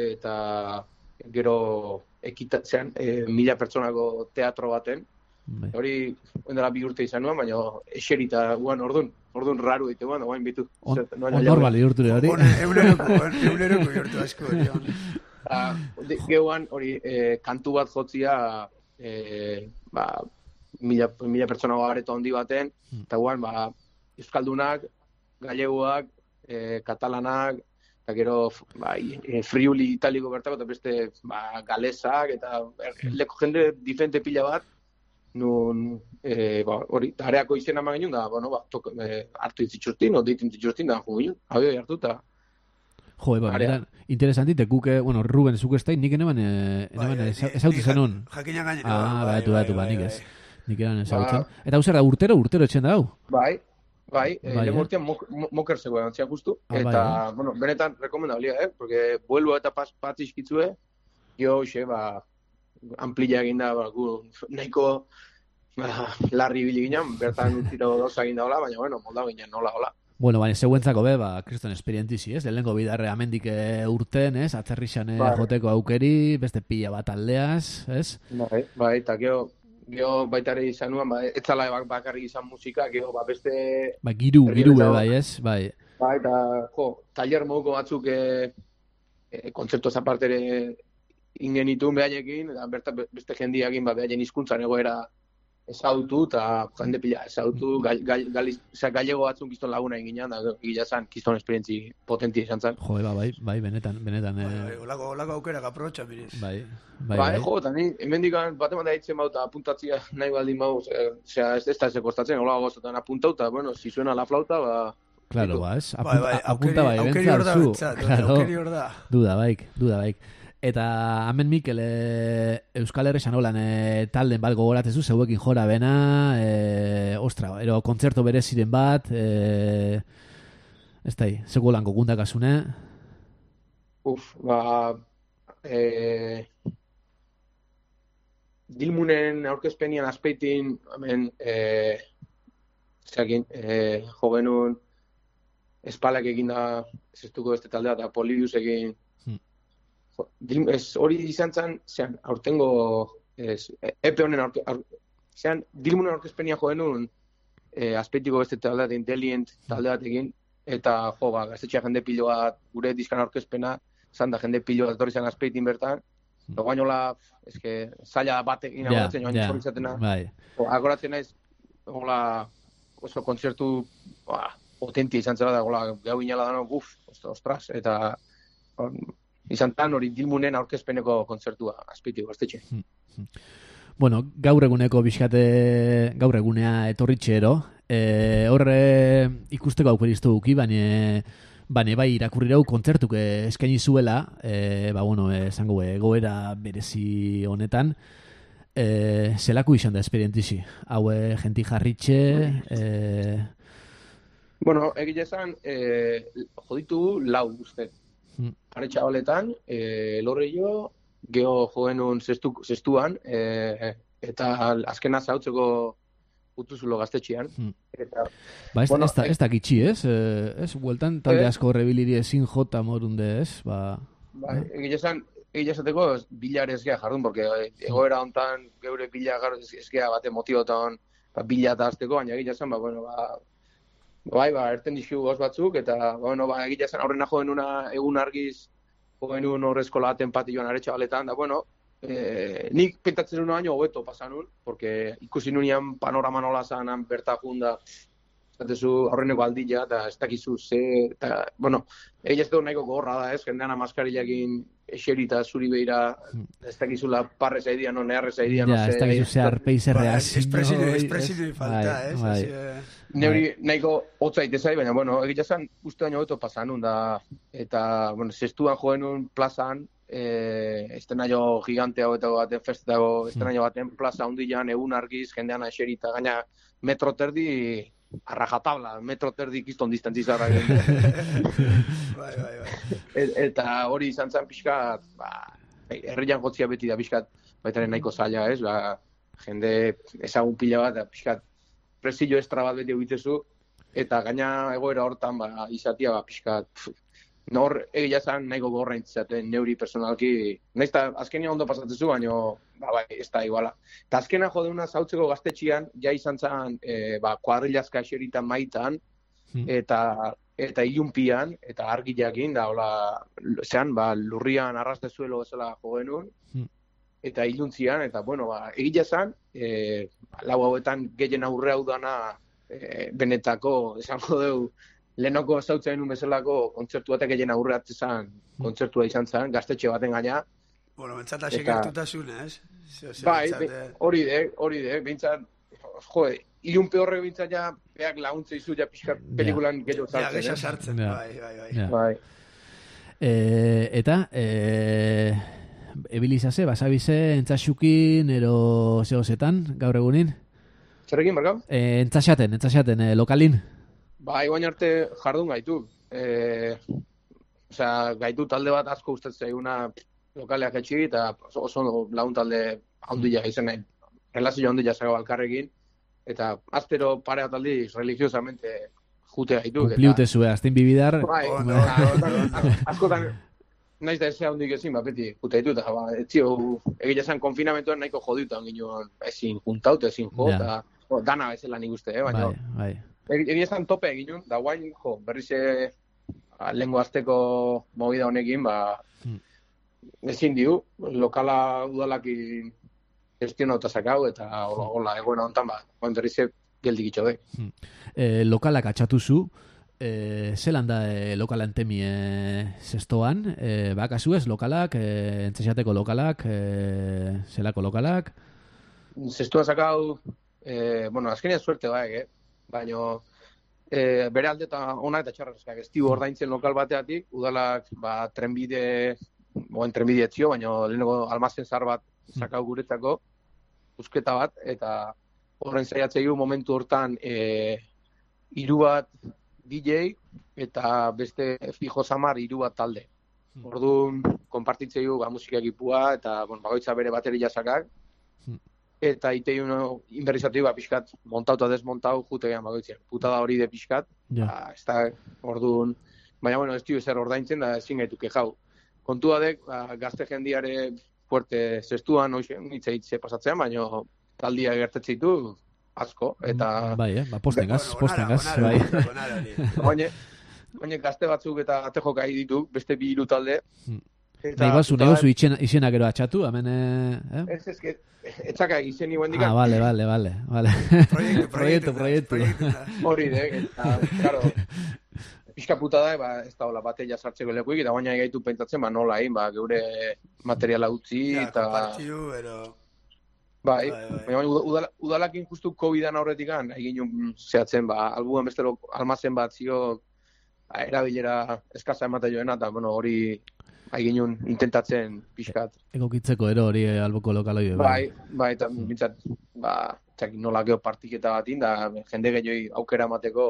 S5: eta gero ekitatzean e, mila pertsonako teatro baten.
S1: Bai.
S5: Hori, ondela bi urte izan nuen, baina eserita guan ordun, ordun raru ditu guan, guain bitu.
S1: On,
S5: Zer, noan
S1: on
S5: aiau-
S1: normal ihurture hori.
S2: Hone, euneroko, euneroko bihurtu asko. hori, hone.
S5: Ah, de- Geuan hori eh, kantu bat jotzia eh, ba, mila, mila pertsona areto handi baten, eta guan ba, euskaldunak, galeguak, eh, katalanak, eta gero ba, e, friuli italiko bertako, eta beste ba, galesak, eta er, leko jende diferente pila bat, nun eh, ba, hori, tareako izena eman genuen, da, bueno, ba, tok, eh, hartu itzitxurtin, o deitu itzitxurtin, da, jo ginen, abioi hartu, eta
S1: Jo, eba,
S5: Area.
S1: benetan, interesanti, kuke, bueno, Ruben, zuk ez da, nik eneban, eh, eneban
S2: Bai,
S1: eza-
S2: nik-
S1: ezautu
S2: nik
S1: zenun.
S2: ja- Jakina gainera.
S1: Ah,
S2: bai,
S1: batu,
S2: bai,
S1: batu, ba,
S2: bai,
S1: nik
S2: bai.
S1: ez. Nik eran ezautzen.
S5: Ba.
S1: Eta hau zer da, urtero, urtero etxen da hau?
S5: Bai, bai, eh,
S1: Bai,
S5: lehen
S1: eh?
S5: urtean mok, mo- moker zegoen antzia justu,
S1: Ah,
S5: eta,
S1: bai,
S5: bueno, benetan rekomendablia, eh? Porque vuelvo eta pas, patizkitzue, jo, xe, ba, amplia eginda, ba, gu, nahiko ba, larri bili ginen, bertan utziro gauza egin daula, baina, bueno, molda ginen, nola, hola.
S1: Bueno, baina, zeuentzako be, ba, kriston esperientizi, ez? Lehenengo bidarre amendik eh, urten, ez? Atzerrixan eh,
S5: Bai.
S1: joteko aukeri, beste pila bat aldeaz, ez?
S5: Bai, bai, eta gero, gero baitare izan nuen, ba, etzala bak, bakarrik izan musika, gero, ba, beste,
S1: Ba, giru,
S5: Herri
S1: giru be,
S5: bezala.
S1: bai, ez? Bai.
S5: bai, eta, jo, taller moduko batzuk, e, e, kontzertu zapartere ingenitu behaiekin, eta berta beste jendiakin, ba, behaien hizkuntzan egoera ezautu, eta jende pila ezautu, gal, gal, gal, oza, gallego batzun kiston laguna egin ginen, da gila zan, kiston esperientzi potentia izan zen.
S1: Jo, eba, bai, bai, benetan, benetan,
S2: Bai, bai,
S1: eh,
S2: olako, olako aukerak aprobetxa, miriz.
S1: bai, bai,
S5: Ba,
S1: bai.
S5: jo, eta ni, hemendikan bat eman da hitzen bau, eta apuntatzia nahi baldin bau, osea, ez ez da ez kostatzen, hola gozotan apuntau, eta, bueno, si suena la flauta, ba,
S1: Claro, ba, ez?
S2: Bai, bai,
S1: Apunta, apunta bai,
S2: aukeri hor da
S1: bentzat zu.
S2: bentzat,
S1: Claro,
S2: aukeri hor da.
S1: duda baik, duda baik. Eta hemen Mikel e, Euskal Herri sanolan e, talden bat gogoratzezu, zeuekin jora bena, e, ostra, ero kontzerto bereziren bat, e, ez da, zego lan gogundak asune,
S5: uf, ba, e, Dilmunen aurkezpenian azpeitin, hemen, e, zeakin, e, jo genuen, espalak egin da, ez ez dugu beste taldea, eta Polibius egin,
S1: Hmm.
S5: jo, Dilm- ez hori izan zen, zean, aurtengo, ez, e- epe honen aurke, aur, zean, Dilmunen aurkezpenia jo genuen, e, azpeitiko beste taldea, Intelligent talde bat egin, eta jo, ba, gaztetxea jende pilo bat, gure diskan aurkezpena, zan da jende pilo bat etorri zen azpeitin bertan, eta guainola, eske, zaila bat egin
S1: ja,
S5: agoratzen, joan
S1: ja,
S5: izan
S1: bai,
S5: agoratzen naiz, hola, oso kontzertu, ba, potentia izan zela da, hola, gau inala dano, uf, ostras, eta on, izan tan hori Dilmunen aurkezpeneko kontzertua, azpeitiko, gaztetxe.
S1: Bueno, gaur eguneko bizkate, gaur egunea etorritxero, e, horre ikusteko aukeriztu duki, baina Bane, bai, irakurri rau kontzertuk eskaini zuela, e, ba, bueno, esango, egoera berezi honetan, e, zelako izan da esperientisi? Hau, e, jenti jarritxe... E...
S5: Bueno, egile esan, e, joditu lau uste. Hmm. Are txabaletan, e, lorre jo, geho joenun zestu, zestuan, e, eta azkena zautzeko utuzulo gaztetxean. Hmm. Eta,
S1: ba, ez,
S5: bueno,
S1: ez, da, ez da gitxi, ez? Ez, bueltan talde asko rebiliri ezin jota morunde, ez? Ba,
S5: ba eh? Egile esan, egile esateko bilar ez geha jardun, porque egoera hontan geure bila ez geha bate motibotan ba, bila eta azteko, baina egile esan, ba, bueno, ba, bai, ba, erten dixu goz batzuk, eta, bueno, ba, egile esan aurrena joenuna egun argiz, joenun horrezkola aten pati joan aretxa baletan, da, bueno, Eh, nik pentatzen un año hobeto pasanun, porque ikusi nunian panorama nola zanan berta junda, zatezu aurreneko aldila, eta ez dakizu ze, eta, bueno, egin ez dugu nahiko gorra da ez, jendeana maskarillakin eserita zuri behira, ez dakizula parre zaidian, no, neharre zaidian, no,
S1: ja, ez dakizu ze arpeizerrea
S2: espresio falta, ez?
S5: Neuri nahiko hotzaite zai, baina, bueno, egin jazan uste baino hobeto pasanun da, eta, bueno, zestuan joenun plazan, Eh, estenaio gigante hauetako baten festetago, estenaio baten plaza hundian egun argiz, jendean eserita, gaina metro terdi arrajatabla, metro terdi kiston distantzizara.
S2: bai, bai, bai.
S5: Et, eta hori izan zen pixkat, ba, herrian jotzia beti da pixkat, baitaren nahiko zaila, ez, ba, jende ezagun pila bat, pixkat, presillo estra bat beti egitezu, eta gaina egoera hortan, ba, izatia, ba, pixkat, pf, nor egia zan nahiko gorra intzaten neuri personalki, nahiz eta azkenean ondo pasatzezu, baina ba, bai, ez da iguala. Eta azkena jodeuna zautzeko gaztetxian, ja izan zan e, ba, kuadrilazka eseritan maitan, hmm. eta eta ilunpian, eta argilakin, da, hola, zean, ba, lurrian arrastezuelo bezala jogenun, hmm. eta iluntzian, eta, bueno, ba, egia zan, e, lau hauetan gehien aurre hau dana e, benetako, esango dugu, lehenoko zautzen un bezalako kontzertu batek egin aurre hartzezan, kontzertua izan zen, gaztetxe baten gaina.
S2: Bueno, bentsat hasi gertutasun, ez?
S5: Bai, hori de, hori de, bentsat, jode, ilunpe horrek bentsat ja, beak laguntza izu, ja pixka pelikulan gehiago sartzen.
S2: Ja, gehiago sartzen, bai, bai, bai.
S5: bai.
S1: E, eta, e, ebilizase, basabize, entzasukin, ero zehozetan, gaur egunin?
S5: Zerrekin, barkau?
S1: E, entzasaten, entzasaten, e, lokalin?
S5: Ba, iguain arte jardun gaitu. E, Osea, gaitu talde bat asko ustetzea eguna lokaleak etxi, eta oso lagun talde handia izan nahi. Relazio handia zago alkarrekin, eta astero pare bat aldiz religiosamente jute gaitu.
S1: Kumpliute zue, azten bibidar.
S5: Bai, askotan, naiz da ezea handik ezin, ba, beti jute gaitu, eta ba, etzio, egile zen konfinamentuan nahiko jodiutan ginen, ezin juntaut, ezin jo, eta dana bezala nik uste, eh, baina.
S1: Bai, bai.
S5: Egia esan tope egin, da guain, jo, berriz lehengo azteko movida honekin, ba, hmm. ezin diu, lokala udalakin gestionauta sakau, eta hola, egoena honetan, ba, guain berriz geldik itxo dek.
S1: Hmm. E, lokalak atxatuzu, e, zelan da e, lokalan temi e, zestoan, e, ba, kasu ez, lokalak, e, entzesateko lokalak, e, zelako lokalak?
S5: Zestoa sakau, e, bueno, azkenia suerte ba, eh? Baina e, bere alde eta ona eta txarra, ez tiu ordaintzen lokal bateatik, udalak ba, trenbide, boen trenbide etzio, baina leheneko almazen zar bat sakau guretzako, uzketa bat, eta horren zaiatzei momentu hortan e, hiru bat D J eta beste fijo samar hiru bat talde. Orduan, konpartitzei ba, musika egipua eta bon, bagoitza bere bateria sakak, eta itei uno inberrizatu ba pixkat montau eta desmontau jute gehan bagoitzen. Putada hori de pixkat, ja. Ba, ez da orduan, baina bueno, ez dio ezer ordaintzen da ezin gaitu kejau. Kontua dek, ba, gazte jendiare fuerte zestuan, nitze hitze pasatzean, baina taldia gertetzeitu asko, eta...
S1: Bai, eh? Ba, postengaz, postengaz, bai.
S5: Baina, baina gazte batzuk eta atejok ahi ditu, beste bi hiru talde.
S1: Nahi bazu, nahi bazu izena gero atxatu, hemen... Eh?
S5: Ez, ez, ez, etzaka izen nioen dikak.
S1: Ah, bale, bale, bale.
S2: Proiektu, proiektu,
S1: proiektu.
S5: Hori, de, eta, claro, pixka puta da, ba, ez da hola bateia sartzeko lekuik, eta baina gaitu pentsatzen, ba, nola egin, ba, geure materiala utzi,
S2: ja,
S5: eta...
S2: kompartiu, ero...
S5: Bai, bai, bai. Udal, udalakin justu covidan aurretik egin zehatzen, ba, albuan bestero almazen bat zio ba, erabilera eskasa ematen joena, eta bueno, hori aiginun intentatzen pixkat.
S1: Egokitzeko ero hori alboko lokaloi.
S5: Bai, bai, eta bintzat, ba, txakin nola geho partiketa batin, da jende gehioi aukera emateko.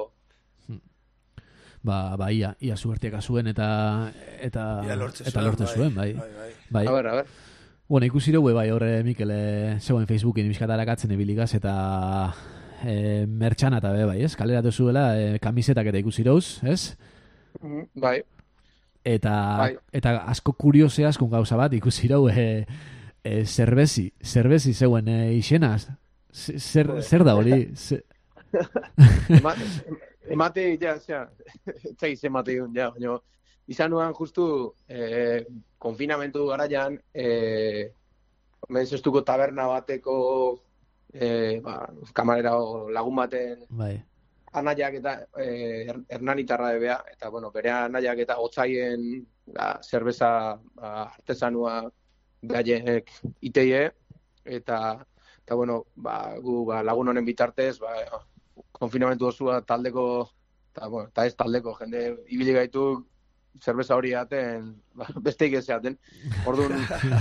S1: Ba, ba, ia, ia suertiak azuen eta eta,
S2: Ia lortze
S1: eta
S2: zuen,
S1: lortze
S2: bai.
S1: zuen, bai.
S2: Bai, bai.
S1: Bai.
S5: A ber, a ber.
S1: Bueno, ikusi dugu bai, horre Mikel, eh, zegoen Facebookin bizkatarak atzen ebiligaz, eta eh, mertxana eta be, bai, ez? Kaleratu zuela, eh, kamisetak eta ikusi dauz, ez?
S5: Mhm, Bai,
S1: Eta,
S5: Bai.
S1: eta asko kuriose askun gauza bat, ikusi dau, eh, eh, zerbezi, zerbezi zeuen eh, izenaz. Zer, zer da hori? Ze-
S5: Ema, emate, ja, zera, etxai emate duen, ja, baina izan nuan justu eh, konfinamentu garaian, eh, menzestuko taberna bateko eh, ba, kamarera o lagun baten
S1: Bai,
S5: anaiak eta eh, her- hernanitarra debea, eta bueno, bere anaiak eta otzaien ba, zerbeza ba, artesanua gaiek iteie, eta, eta bueno, ba, gu ba, lagun honen bitartez, ba, konfinamentu osua taldeko, eta, bueno, eta ez taldeko, jende ibili gaitu zerbeza hori aten, ba, besteik ez aten. Orduan,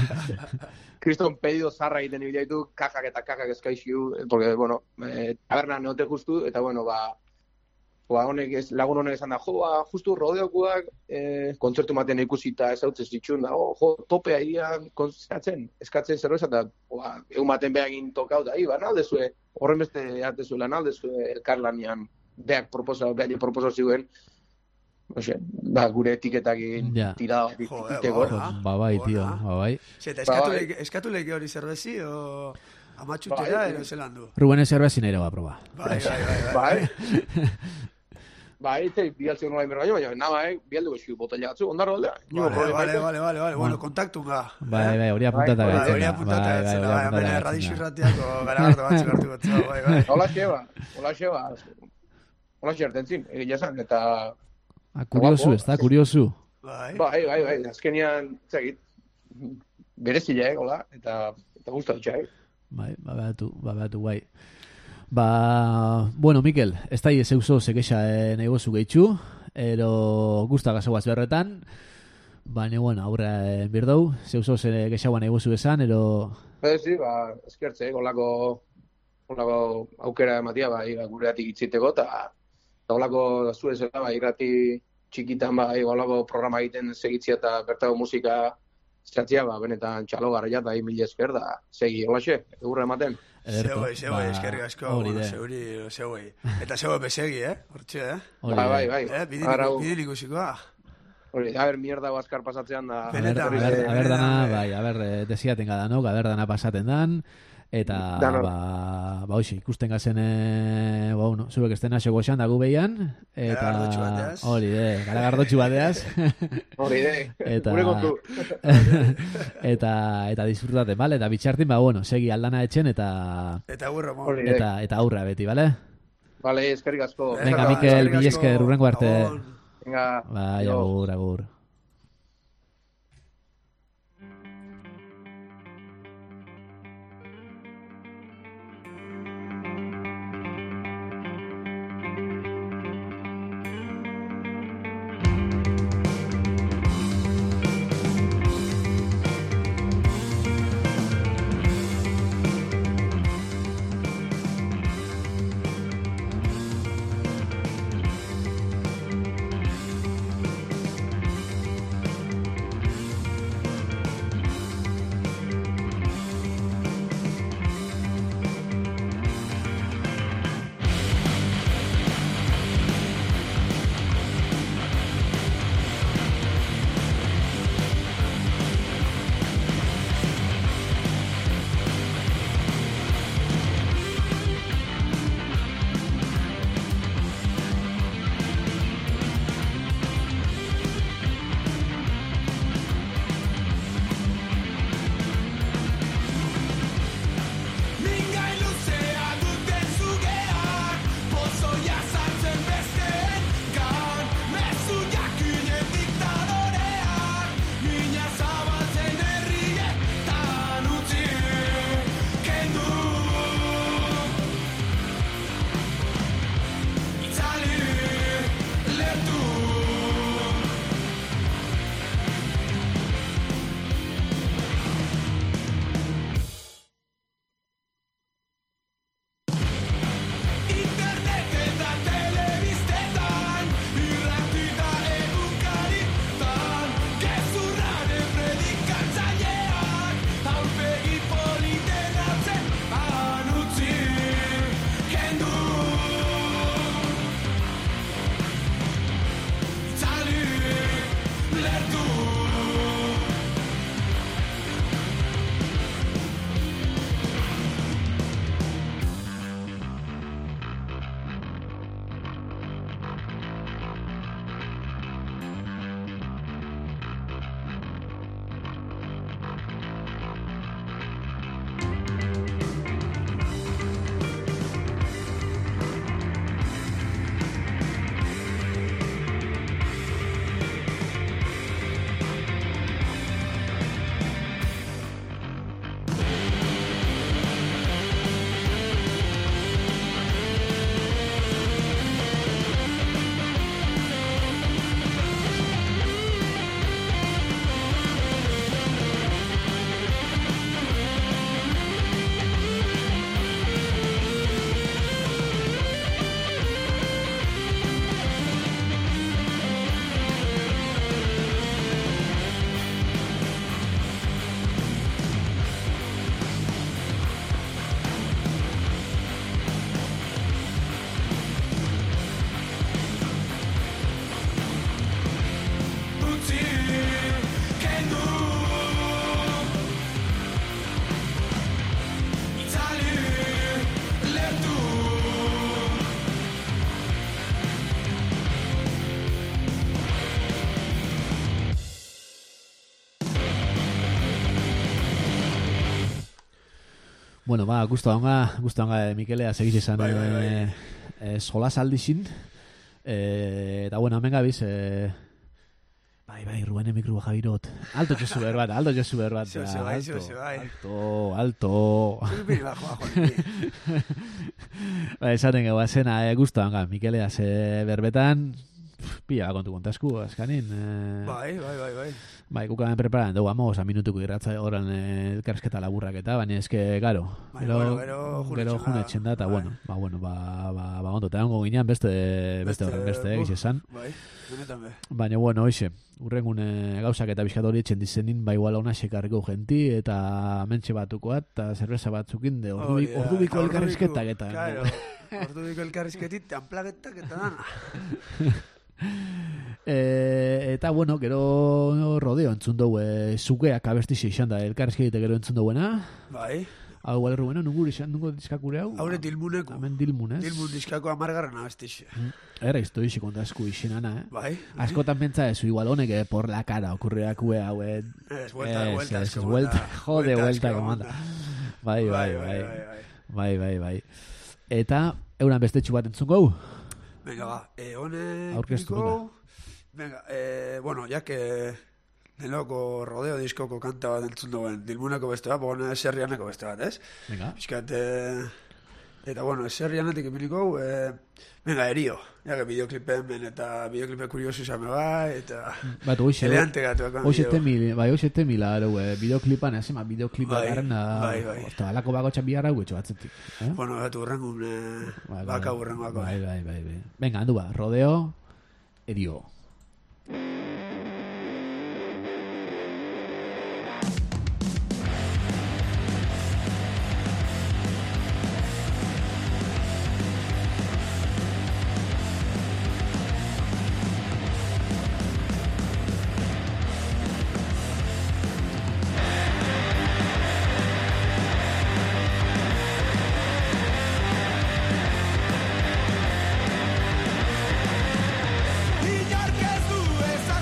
S5: kriston pedido zarra egiten ibili gaitu, kajak eta kajak eskaixu, porque, bueno, eh, taberna neote justu, eta, bueno, ba, ba, honek ez, lagun honek esan da, jo, ba, justu rodeokuak eh, kontzertu maten ikusita ezautzen zitxun, da, oh, jo, topea ia konzertatzen, eskatzen zerbeza, eta ba, egun baten behagin tokau, da, iba, naldezue, horren beste atezuela, naldezue elkarlanian, beak proposa, beak proposa ziguen, oxe, ba, gure etiketakin
S1: Ja.
S5: tirada bat
S2: Jo,
S5: iteko.
S2: bona.
S1: ba bai, tio,
S2: Bona.
S1: ba bai.
S2: Ze, eta
S5: Ba,
S2: eskatu
S5: bai.
S2: leike- eskatu leike hori zerbezi, o amatxutera,
S5: Bai.
S2: ero zelan du.
S1: Ruben zerbezi nire ba proba.
S2: Bai, bai, bai, bai.
S5: Bai, bai, eta bialtzen nola inbergaino, baina nama, eh, bialduko xiu botella batzu, ondarro aldea.
S2: Vale, vale, vale, vale, vale. Bueno, kontaktun ga.
S1: Bai, bai, hori apuntata
S5: Bai,
S2: Bai,
S1: gaitzen
S2: hori
S1: da.
S2: apuntata
S1: Bai, bai,
S2: etzela,
S1: hori
S2: bai,
S1: apuntata
S2: hemen
S1: gaitzen
S2: radixu
S1: da.
S2: irratiako garagardo batzuk hartu batzu, bai, bai.
S5: Hola xeba, hola xeba, hola xertentzin, egia esan, eta
S1: Ah, kuriosu, ez da, kuriosu.
S2: Bai,
S5: bai, bai, bai, azkenian, txagit, berezile, eh, hola, eta, eta guztu txai.
S1: Bai, babatu, babatu, bai. Ba, bueno, Mikel, ez da zeuzo zekexa eh, nahi gozu gehitxu, ero guztak azagoaz berretan, baina, bueno, aurra birdou, zeuzo zekexaua nahi gozu esan, ero...
S5: Ez, sí, ba, eskertze, holako, holako aukera ematia, bai, ba, gureatik itziteko, eta eta holako zu ezela, bai, irrati txikitan, bai, holako programa egiten segitzia eta bertako musika zehatzia, ba, benetan txalo garaia, eta mil esker da, segi, holaxe, egurra ematen.
S2: zeuei, zeuei,
S1: ba,
S2: eskerrik asko,
S1: hori
S2: bueno,
S1: de.
S2: zeuri, zeuei. Eta zeuei besegi, eh? Hortxe, eh?
S1: Hori
S5: Bai,
S1: de.
S5: bai, bai.
S2: Eh, bidin,
S5: Arau,
S2: bidin ikusikoa.
S5: hori, a ber, mierda azkar pasatzean da.
S1: A ber,
S2: Benetan,
S1: a ber,
S2: benetan,
S1: a ber dana,
S2: benetan,
S1: bai, a ber, eh, desiaten gadanok, a ber dana pasaten dan, eta,
S5: Danok.
S1: ba, ba, hoxe, ikusten gazen, e, ba, uno, zuek estena xego esan dagu behian, eta,
S2: Garagardotxu bateaz.
S1: hori, de, garagardotxu bateaz,
S5: Hori de,
S1: Eta-
S5: gure kontu.
S1: eta, eta disfrutaten, bale? Eta bitxartin, ba, bueno, segi aldana etxen, eta,
S2: Eta burro, mo.
S5: Hori de.
S1: eta, eta aurra beti, bale?
S5: Vale, eskerrik asko.
S1: Venga,
S2: Eta,
S1: Mikel,
S2: eskerrik
S1: mila
S2: asko.
S1: esker, hurrengo arte.
S2: Gabon.
S5: Venga,
S1: Bai,
S5: adio.
S1: agur, agur. Bueno, ba, gustu hanga, gustu hanga Mikelea segiz izan
S2: Bai, bai, bai.
S1: eh, eh, solas aldixin. Eh, eta bueno, hemen gabiz, eh, bai, bai, Ruben mikroa Javierot. Alto txesu behar bat, alto txesu behar bat.
S2: Zio, zio, bai, zio, zio, bai.
S1: Alto, alto.
S2: Zupiri bajo, bajo, niri.
S1: Ba, esaten gau, zena, eh, gustu hanga, Mikelea ze berbetan, pila kontu kontasku, azkanin. Eh,
S2: Bai, bai, bai, bai.
S1: Bai, kukamen preparan dugu, amos, a minutuko irratza oran eh, elkarrizketa laburrak eta, baina eske, garo,
S2: Bai, bueno, gero
S1: gero
S2: junetzen da.
S1: junetzen da, eta
S2: Bai.
S1: bueno, ba, bueno, ba, ba, ba, ondo, eta hongo ginean beste, beste horren beste, egiz esan.
S2: Bai, benetan be.
S1: Baina, bueno, hoxe, urrengun eh, gauzak eta bizkat hori etxen dizenin, ba, igual hona sekarriko genti, eta mentxe batukoat, eta zerbeza batzukin, de ordu,
S2: Hori da,
S1: ordubiko
S2: eta
S1: elkarrizketak eta.
S2: Claro, ordubiko elkarrizketit, anplagetak eta dana.
S1: E, eta bueno, gero rodeo entzun dugu e, zukeak abestixe izan da elkarrizkete gero entzun duguena.
S2: Bai.
S1: Hau igual Rubeno, nungur izan, nungo diskakure hau?
S2: Haure dilmuneku.
S1: Hemen dilmun, ez?
S2: Dilmun diskako amargarren abestixe.
S1: Era izto izi kontazku izinana, eh?
S2: Bai.
S1: Askotan pentsa ezu, igual honek eh, por la cara okurriakue hau, eh?
S2: Ez, vuelta,
S1: Ez,
S2: vuelta,
S1: ez,
S2: asko
S1: vuelta,
S2: manda.
S1: jode, vuelta,
S2: asko
S1: komanda.
S2: manda.
S1: Bai, bai,
S2: bai,
S1: bai.
S2: bai, bai.
S1: Bai, bai, bai. Eta, euran bestetxu bat entzun gau?
S2: Venga, ba, eh, hone...
S1: Aurkeztu,
S2: piniko- Venga, eh, bueno, ya que... Neloko rodeo diskoko kanta bat entzun duen dilmuneko beste bat, bona eserrianeko beste bat, ez?
S1: Venga.
S2: Piskat, eh, eta bueno, eserrianetik epiliko, eh, venga, erio. Ja que videoklipe hemen eta videoklipe kuriosu zame ba, eta...
S1: Bat, hoxe,
S2: Eleante gatuak.
S1: hoxe temila, bai, hoxe temila, ero, eh, videoklipan, ez, ema, videoklipa
S2: Bai,
S1: garen, da,
S2: bai, bai.
S1: osta, alako bako txabiara hau etxo batzetik. Eh?
S2: Bueno, gatu urrengun, eh,
S1: Bai, bai.
S2: baka urrengo bako.
S1: Bai, bai, bai, bai. Venga, handu ba, rodeo, erio.
S4: Inork ez du esan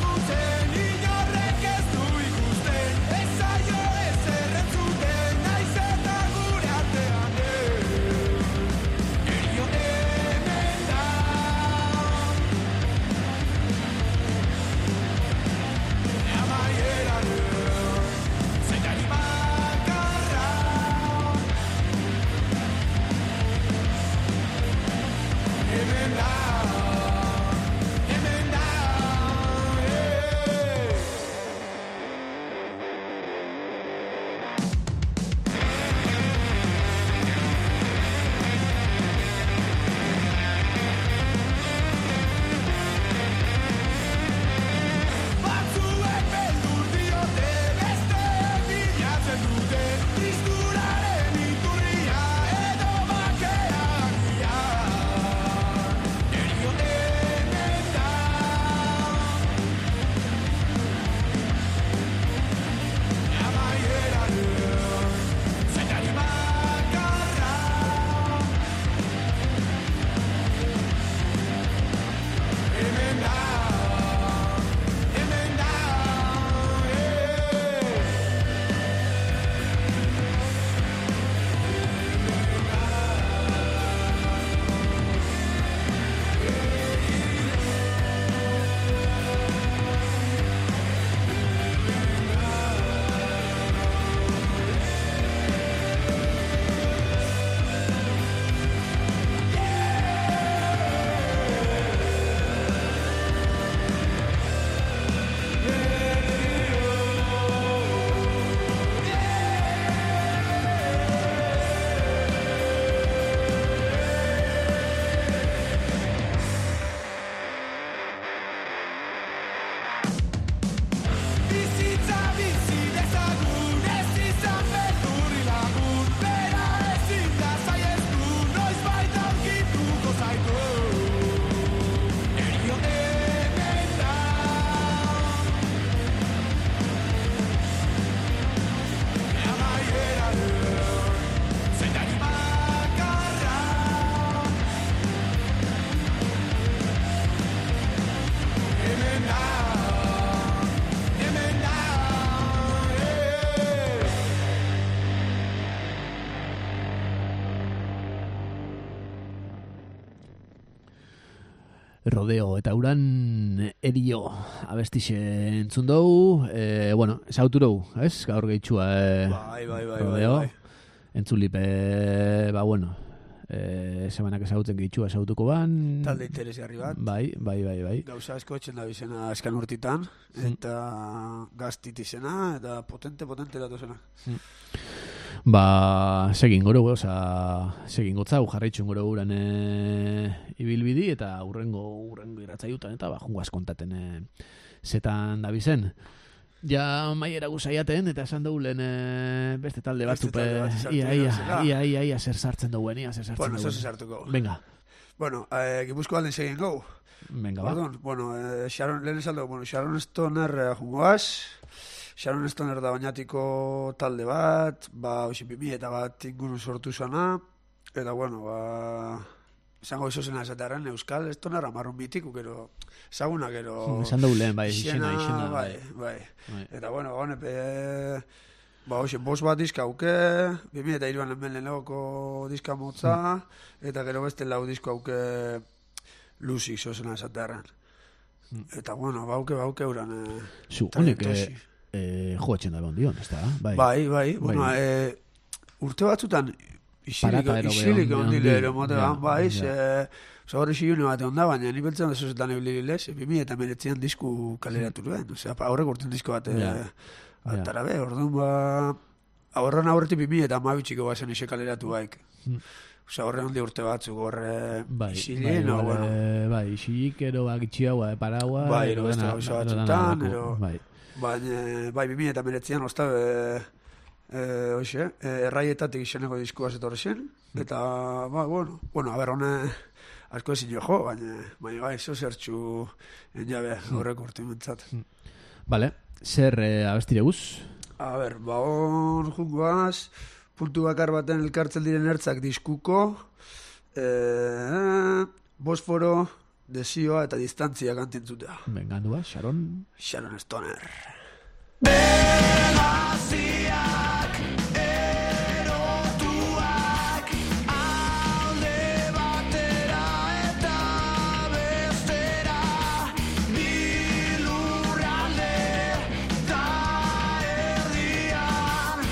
S1: Rodeo eta uran erio abestixe entzun dugu, e, bueno, esautu dugu, ez? Gaur gehitxua, e,
S2: bai, bai, bai,
S1: Rodeo,
S2: bai, bai.
S1: entzulip, e, ba, bueno, e, semanak esautzen gehitxua esautuko ban.
S2: Talde interesgarri bat.
S1: Bai, bai, bai, bai.
S2: Gauza asko etxen da bizena eskan urtitan, eta gaztit izena, eta potente, potente datu zena.
S1: Ba, segin goro, oza, segin gotzau, jarraitxun goro guran e, ibilbidi, eta urrengo, urrengo irratzaiutan, eta ba, jungo askontaten e, zetan dabizen. Ja maiera guzaiaten, eta esan dugu lehen e, beste talde batzupe, ia, ia, ia, ia, ia, zer sartzen duguen, ia, zer sartzen
S2: bueno,
S1: duguen.
S2: Bueno, zer sartuko.
S1: Venga.
S2: Bueno, eh, Gipuzko alden segin gau.
S1: Venga, ba.
S2: Perdón, bueno, eh, Sharon, lehen esaldo, bueno, Sharon Stoner eh, jungoaz, Sharon Stoner da bainatiko talde bat, ba, oixe pimi eta bat inguru sortu zana, eta bueno, ba, esango iso zena esatearen Euskal Stoner amarrun mitik, gero, ezaguna, gero...
S1: Esan dugu lehen, bai, izena, izena,
S2: bai, bai,
S1: bai.
S2: Eta bueno, ba, honepe, ba, oixe, bos bat diska auke, bimi eta iruan hemen lehenagoko diska motza, eta gero beste lau disko auke Luzik zozena esatearen. Eta bueno, bauke, bauke euran... Eh,
S1: Zu, honek... Eh, joatzen da ondion, ez da? Bai,
S2: bai, bai. Bueno, bai. E, urte batzutan isilik, isilik ondile ero motean, bai, ze zaur isilune bat onda, baina ni beltzen da zozetan ebililez, bimi eta meretzean disku kaleratu duen. Osea, horrek urten disko bat ja. Altara be, orduan ba... Horren aurretik bimi eta amabitxiko bazen ise kaleratu baik. Hmm. Osa, horre hondi urte batzuk, horre
S1: bai,
S2: isilien,
S1: bai,
S2: no, bueno.
S1: Bai, isilik, ero agitxiagoa, paragua...
S2: Bai, ero beste gauza batzutan, ero... Bai. Baina, bai, bimi eta meretzean, osta, e, e, oixe, e, erraietatik izeneko diskua zetorre zen, eta, ba, bueno, bueno, a ber, hone, asko ezin jo jo, baina, baina, bai, zo zertxu, enjabe, horrek urte mentzat.
S1: Vale, zer e, abestire guz?
S2: A ber, ba, hon jungoaz, puntu bakar baten elkartzen diren ertzak diskuko, e, Bosforo, desioa eta distantzia kantintzutea.
S1: Venga, handua, Sharon.
S2: Sharon Stoner.
S4: Behaziak erotuak alde batera eta bestera bilurralde da erdian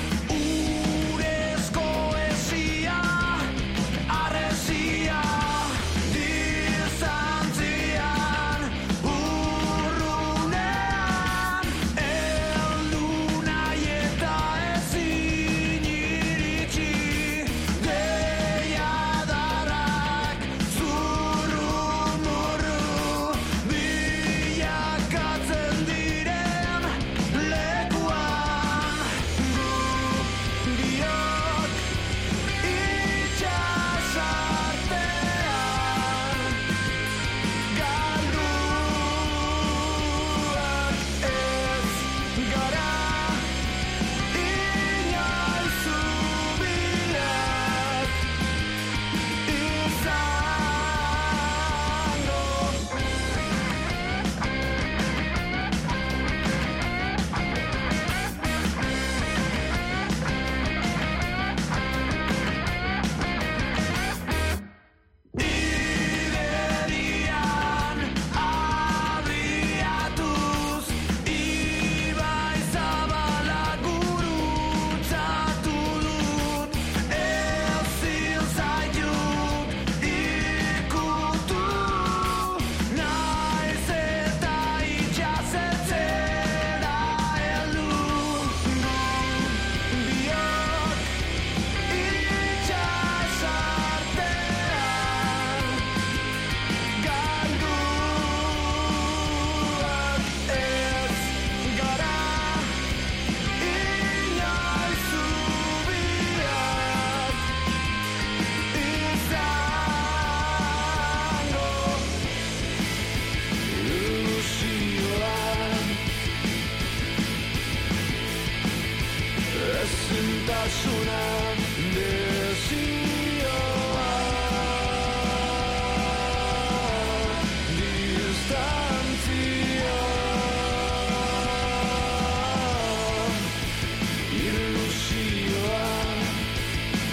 S4: urezko esia arrezia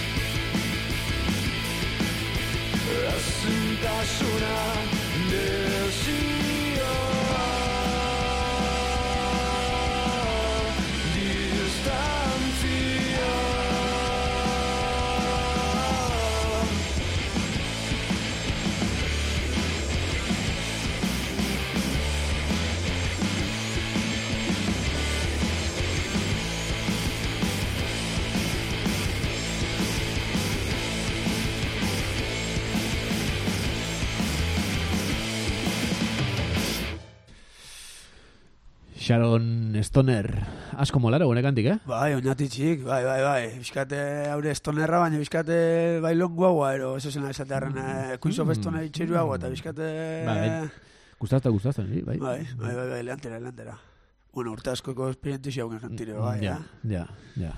S6: Asuntasuna de
S1: Sharon Stoner, asko molaro, gunekantik, eh?
S2: Bai, oinatitxik, bai, bai, bai. Bizkate haure Stonerra, baina bizkate bailon guaua, ero, eso zena esatearen, mm. Queens of Stoner itxeru hau, eta bizkate...
S1: Bai, gustazta, gustazta, bai,
S2: bai, bai, bai, bai, bai, lehantera, lehantera. Bueno, urte askoko esperientizia hauen jantire, bai,
S1: ja, ja, ja.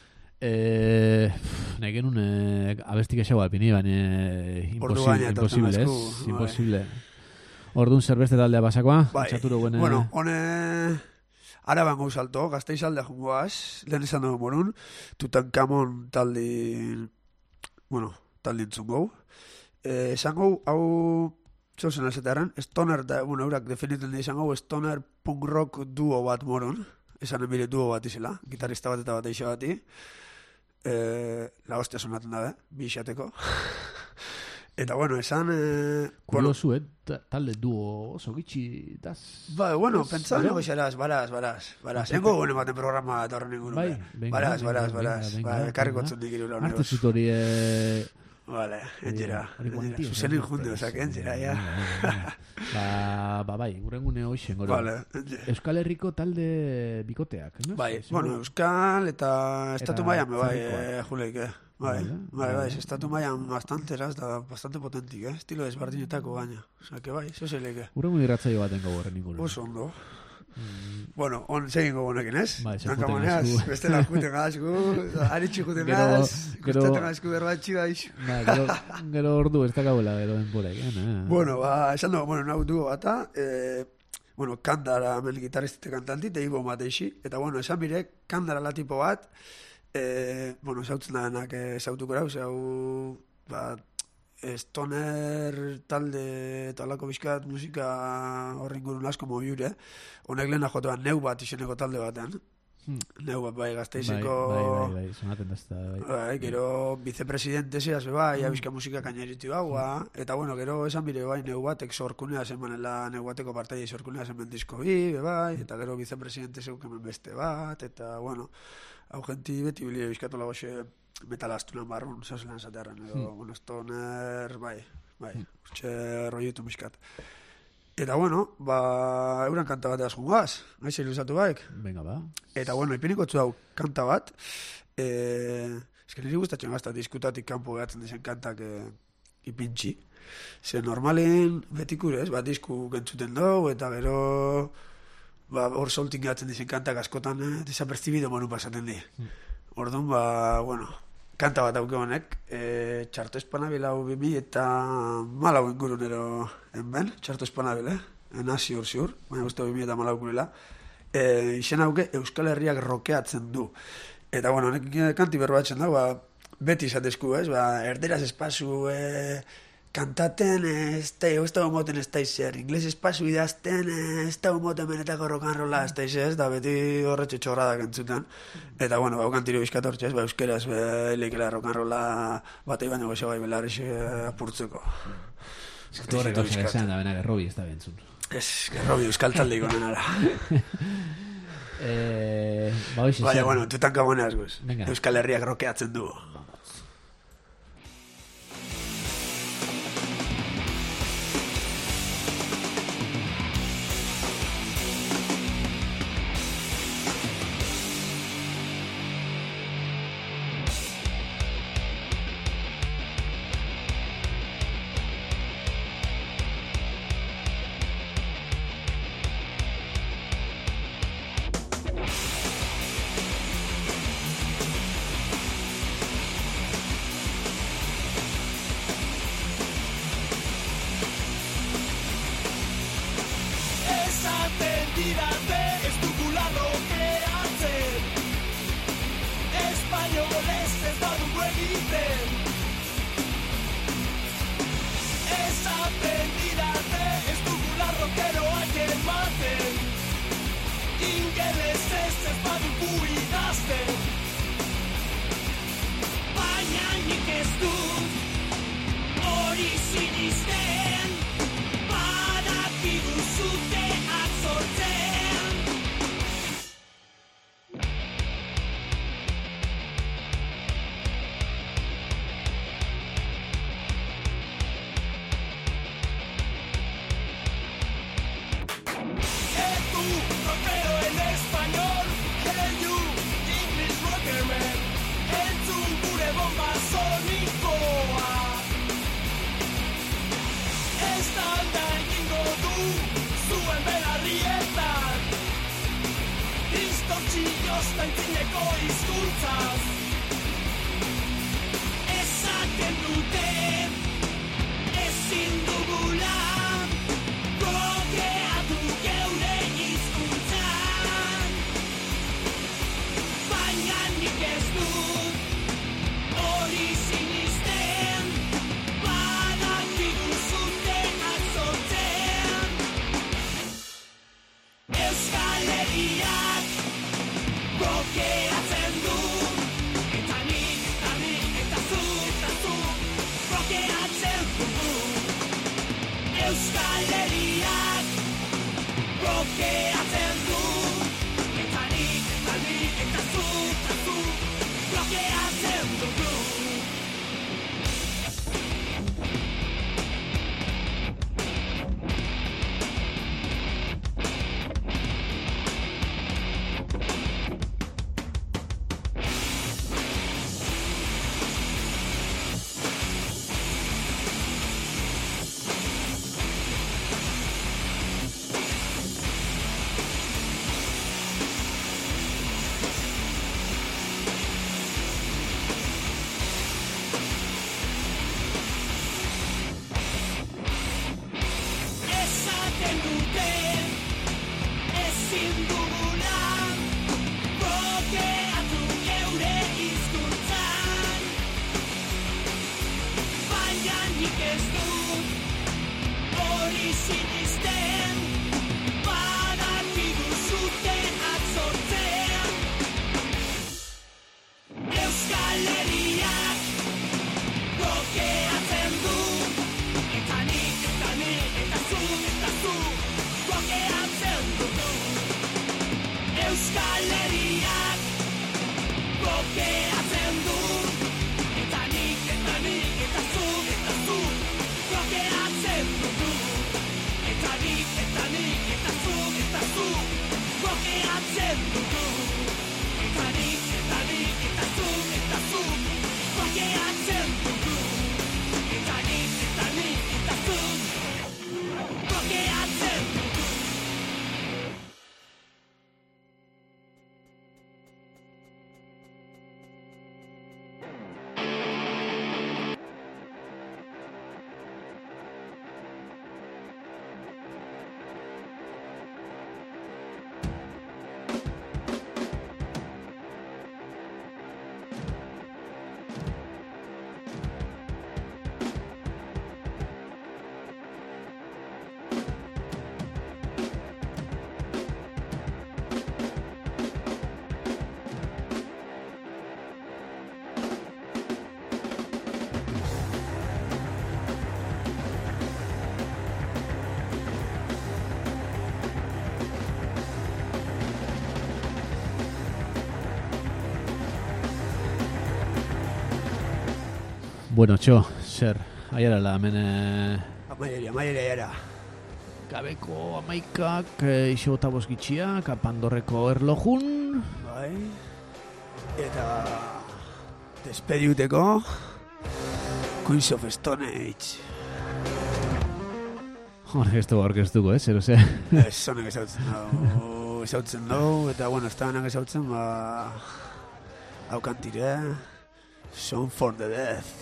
S1: Eh, nahi genuen eh, abestik esago alpini, baina eh, imposible, imposible, ez? Imposible. Orduan zerbeste taldea basakoa,
S2: bai.
S1: Txaturo buene...
S2: Bueno, hone... Araban gauz alto, Gasteiz aldea jungoaz, lehen esan dugu morun, Tutankamon taldi... Bueno, taldi entzun gau. Eh, esan gau, hau... Zozen azetearen, Stoner, da, bueno, eurak definitzen da izan gau, Stoner punk rock duo bat morun. Esan emire duo bat izela, gitarista bat eta bat eixa bati. Eh, la hostia sonatzen da, eh? Bi isateko. Eta, bueno, esan... Eh,
S1: Kuriosu, bueno, eh? Talde duo oso gitxi daz...
S2: Ba, bueno, pentsa nago xeraz, baraz, baraz, baraz. Engo gune baten programa eta horren inguruan.
S1: Bai, venga,
S2: baraz,
S1: venga,
S2: baraz, baraz.
S1: venga,
S2: Ba,
S1: venga,
S2: ekarriko atzun dik irula
S1: Arte zutori...
S2: Vale, entzera. Zuzenin junte, osak, entzera, ja.
S1: Ba, ba, bai, urrengune hoxen, gero.
S2: Vale,
S1: Euskal Herriko talde bikoteak, no?
S2: Bai, bueno, Euskal eta Estatu Maian, bai, Juleik, eh. Bai, bai, bai, Estatu Maian bastante, eraz, da bastante potentik, eh. Estilo desbardinetako gaina. Osa, que bai, zo zeleik, eh.
S1: Urrengune irratzaio baten gau horren inguruan.
S2: Oso ondo. Bueno, on segin gogonekin, ez?
S1: Bai, se
S2: juten gazku. Bestela juten gazku, haritxi juten gaz, gustaten gazku berbatxi gaix.
S1: Gero, gero ordu, ez dakabela gero denporek, eh?
S2: Bueno, ba, esan dugu, bueno, nahu dugu bata, eh, bueno, Kandara mel gitarristite kantanti, te ibo mateixi, eta bueno, esan bire, Kandara la tipo bat, eh, bueno, esautzen da denak esautuko rau, zau, ba, Stoner talde eta alako bizkat musika horren gurun asko mobiure. Honek lehena jotean neu bat izeneko talde batean. Hmm. Neu bat bai Gasteizeko...
S1: Bai, bai, bai, bai, sonaten dazta, bai.
S2: Bai, gero vicepresidente zeaz bai, abizka musika kaineritu haua. Eta bueno, gero esan bire bai neu batek sorkunea zenmanela neu bateko partaia sorkunea zenmen disko bi, bai, eta gero vicepresidente zeukemen beste bat, eta bueno, hau genti beti bilie bizkatola goxe... metalastunan barrun, zauzelen zatearen, edo, hmm. bueno, Stoner, bai, bai, hmm. urtxe roietu miskat. Eta, bueno, ba, euran kanta bat edazkun gaz, nahi luzatu baik.
S1: Venga, ba.
S2: Eta, bueno, ipiniko txu hau kanta bat, eh, eske niri gustatzen gazta diskutatik kanpo gehatzen dizen kantak eh, ipintxi. Ze normalin betikure, ez, bat disku gentzuten dugu, eta gero, ba, hor soltin gehatzen dizen kantak askotan eh, desapercibido manu pasaten di. Hmm. Orduan, ba, bueno, kanta bat hauke honek, e, Txarto Espanabil hau bimi eta malau ingurunero enben, Txarto Espanabil, eh? Nazi hor ziur, baina uste bimi eta malau gurela. E, izen hauke Euskal Herriak rokeatzen du. Eta, bueno, honek kanti berbatzen da, ba, beti izatezku, ez? Ba, erderaz espazu e, kantaten, ez da, ez da moten ez da izer, ingles espazu idazten, ez da moten benetako rokanrola ez da izer, da beti horretxe txorradak entzuten. Eta, bueno, bau kantiro bizkat hortxe, ba, euskeraz leikela rokanrola batei baino goxo bai belarrixe apurtzeko.
S1: Zertu horrek hau zelan da benak errobi ez da bentzun.
S2: Ez, errobi euskal talde ikonen ara.
S1: eh, ba, hoxe,
S2: Baina, bueno, Tutankamoneaz guz. Euskal Herriak rokeatzen du.
S6: Rockero Konstantzineko hizkuntzaz esaten dute ezin dugula blokeatu geure hizkuntzan, baina nik ez dut hori sinisten, badakigu zuteak sortzen. Euskal Herriak blokeatzen du, eta nik, eta nik, eta zu, eta zu, blokeatzen dugu. Euskal Herriak blokeatzen du, eta nik, eta nik, eta zu, eta zu, blokeatzen dugu. Esaten dute ezin dugula blokeatu geure hizkuntzan, baina nik ez dut hori sinisten, badakigu zuteak sortzen. Euskal Herriak blokeatzen du, eta nik, eta nik, eta zu, eta zu, blokeatzen dugu. Euskal Herriak blokeatzen du, eta nik, eta nik, eta zu, eta zu, blokeatzen dugu. Eta nik, eta nik, eta zu, eta zu, blokeatzen dugu. Eta nik, eta nik, eta zu, eta zu, blokeatzen dugu. Eta nik, eta nik, eta zu, blokeatzen dugu.
S1: Bueno, txo, zer, aiarala, hemen eh,
S2: Amaieri, amaieri aiara.
S1: gabeko amaikak, eh, iso eta bosgitxiak, apandorreko erlojun.
S2: Bai. Eta despediuteko Queens of Stone Age.
S1: Orkestu, orkestuko, eh, zero ze.
S2: Ez, honek ezautzen dugu, ezautzen dugu, eta bueno, ez da benak ezautzen, ba, haukantire, Song for the Death.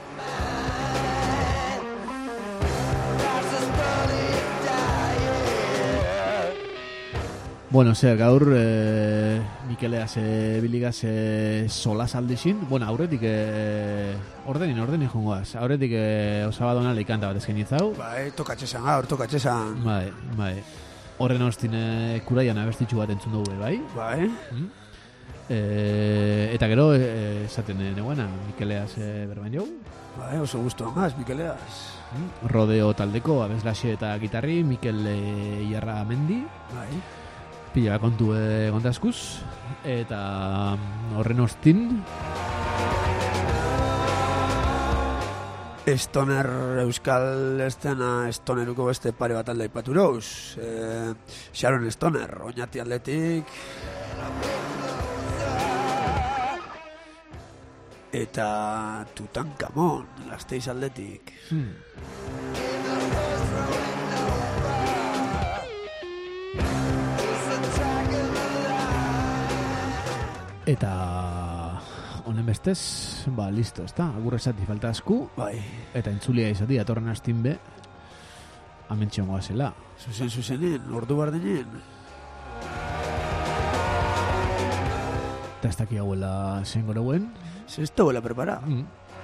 S1: Bueno, zer, gaur eh, Mikeleaz eh, biligaz eh, solas aldixin. Bueno, aurretik eh, ordenin, ordenin jongoaz. Aurretik eh, osabadona leikanta bat ezken itzau.
S2: Bai, tokatxesan gaur, tokatxesan.
S1: Bai, bai. Horren ostin eh, kuraian abestitxu bat entzun dugu, bai?
S2: Bai.
S1: Mm? Eh, eta gero, eh, esaten eh, neguena, Mikeleaz eh, berbain jau.
S2: Bai, oso gustu amaz, Mikeleaz.
S1: Mm? Rodeo taldeko abeslaxe eta gitarri, Mikel eh, Iarra Mendi.
S2: Bai.
S1: Pila kontu eh, kontaskuz. Eta mm, horren ostin...
S2: Stoner euskal estena stoneruko beste pare bat alde aipatu rauz. Eh, Sharon Stoner, Oñati aldetik. Eta Tutankamon, Gasteiz aldetik.
S1: Hmm. Eta honen bestez, ba, listo, ezta? Agur esati falta asku,
S2: Bai,
S1: eta entzulia izati datorren astin be, amentxeongoa zela.
S2: zuzen zuzenen, ordu bardenen.
S1: Eta ez daki hauela zen goreuen.
S2: Se esto huele prepara.
S1: Mm.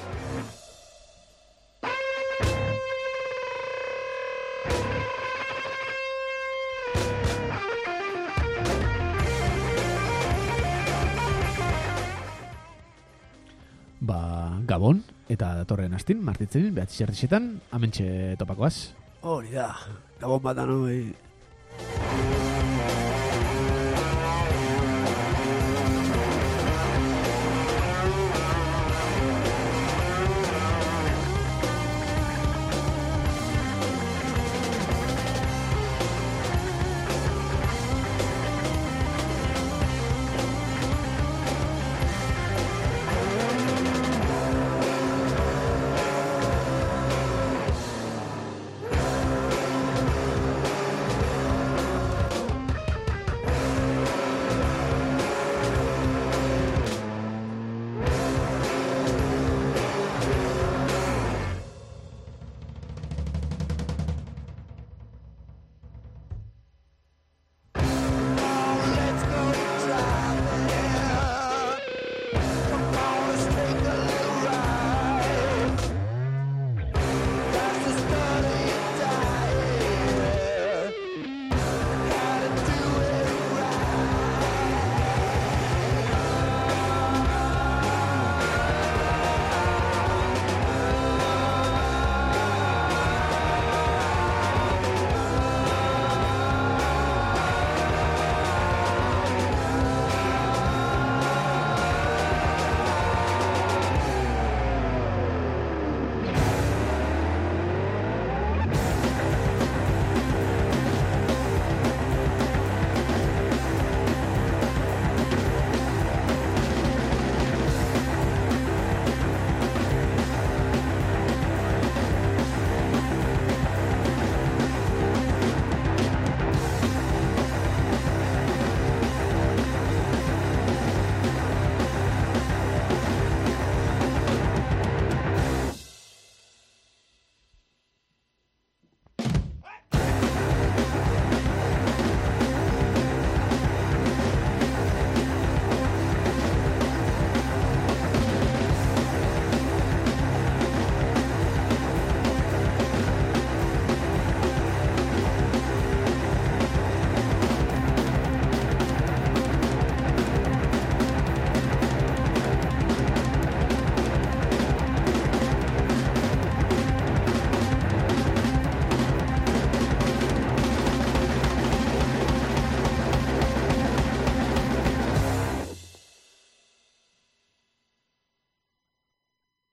S1: Ba, Gabon, eta datorren astin, martitzen, behatzi zertixetan, amentxe topakoaz.
S2: Hori da, gabon bat anoi.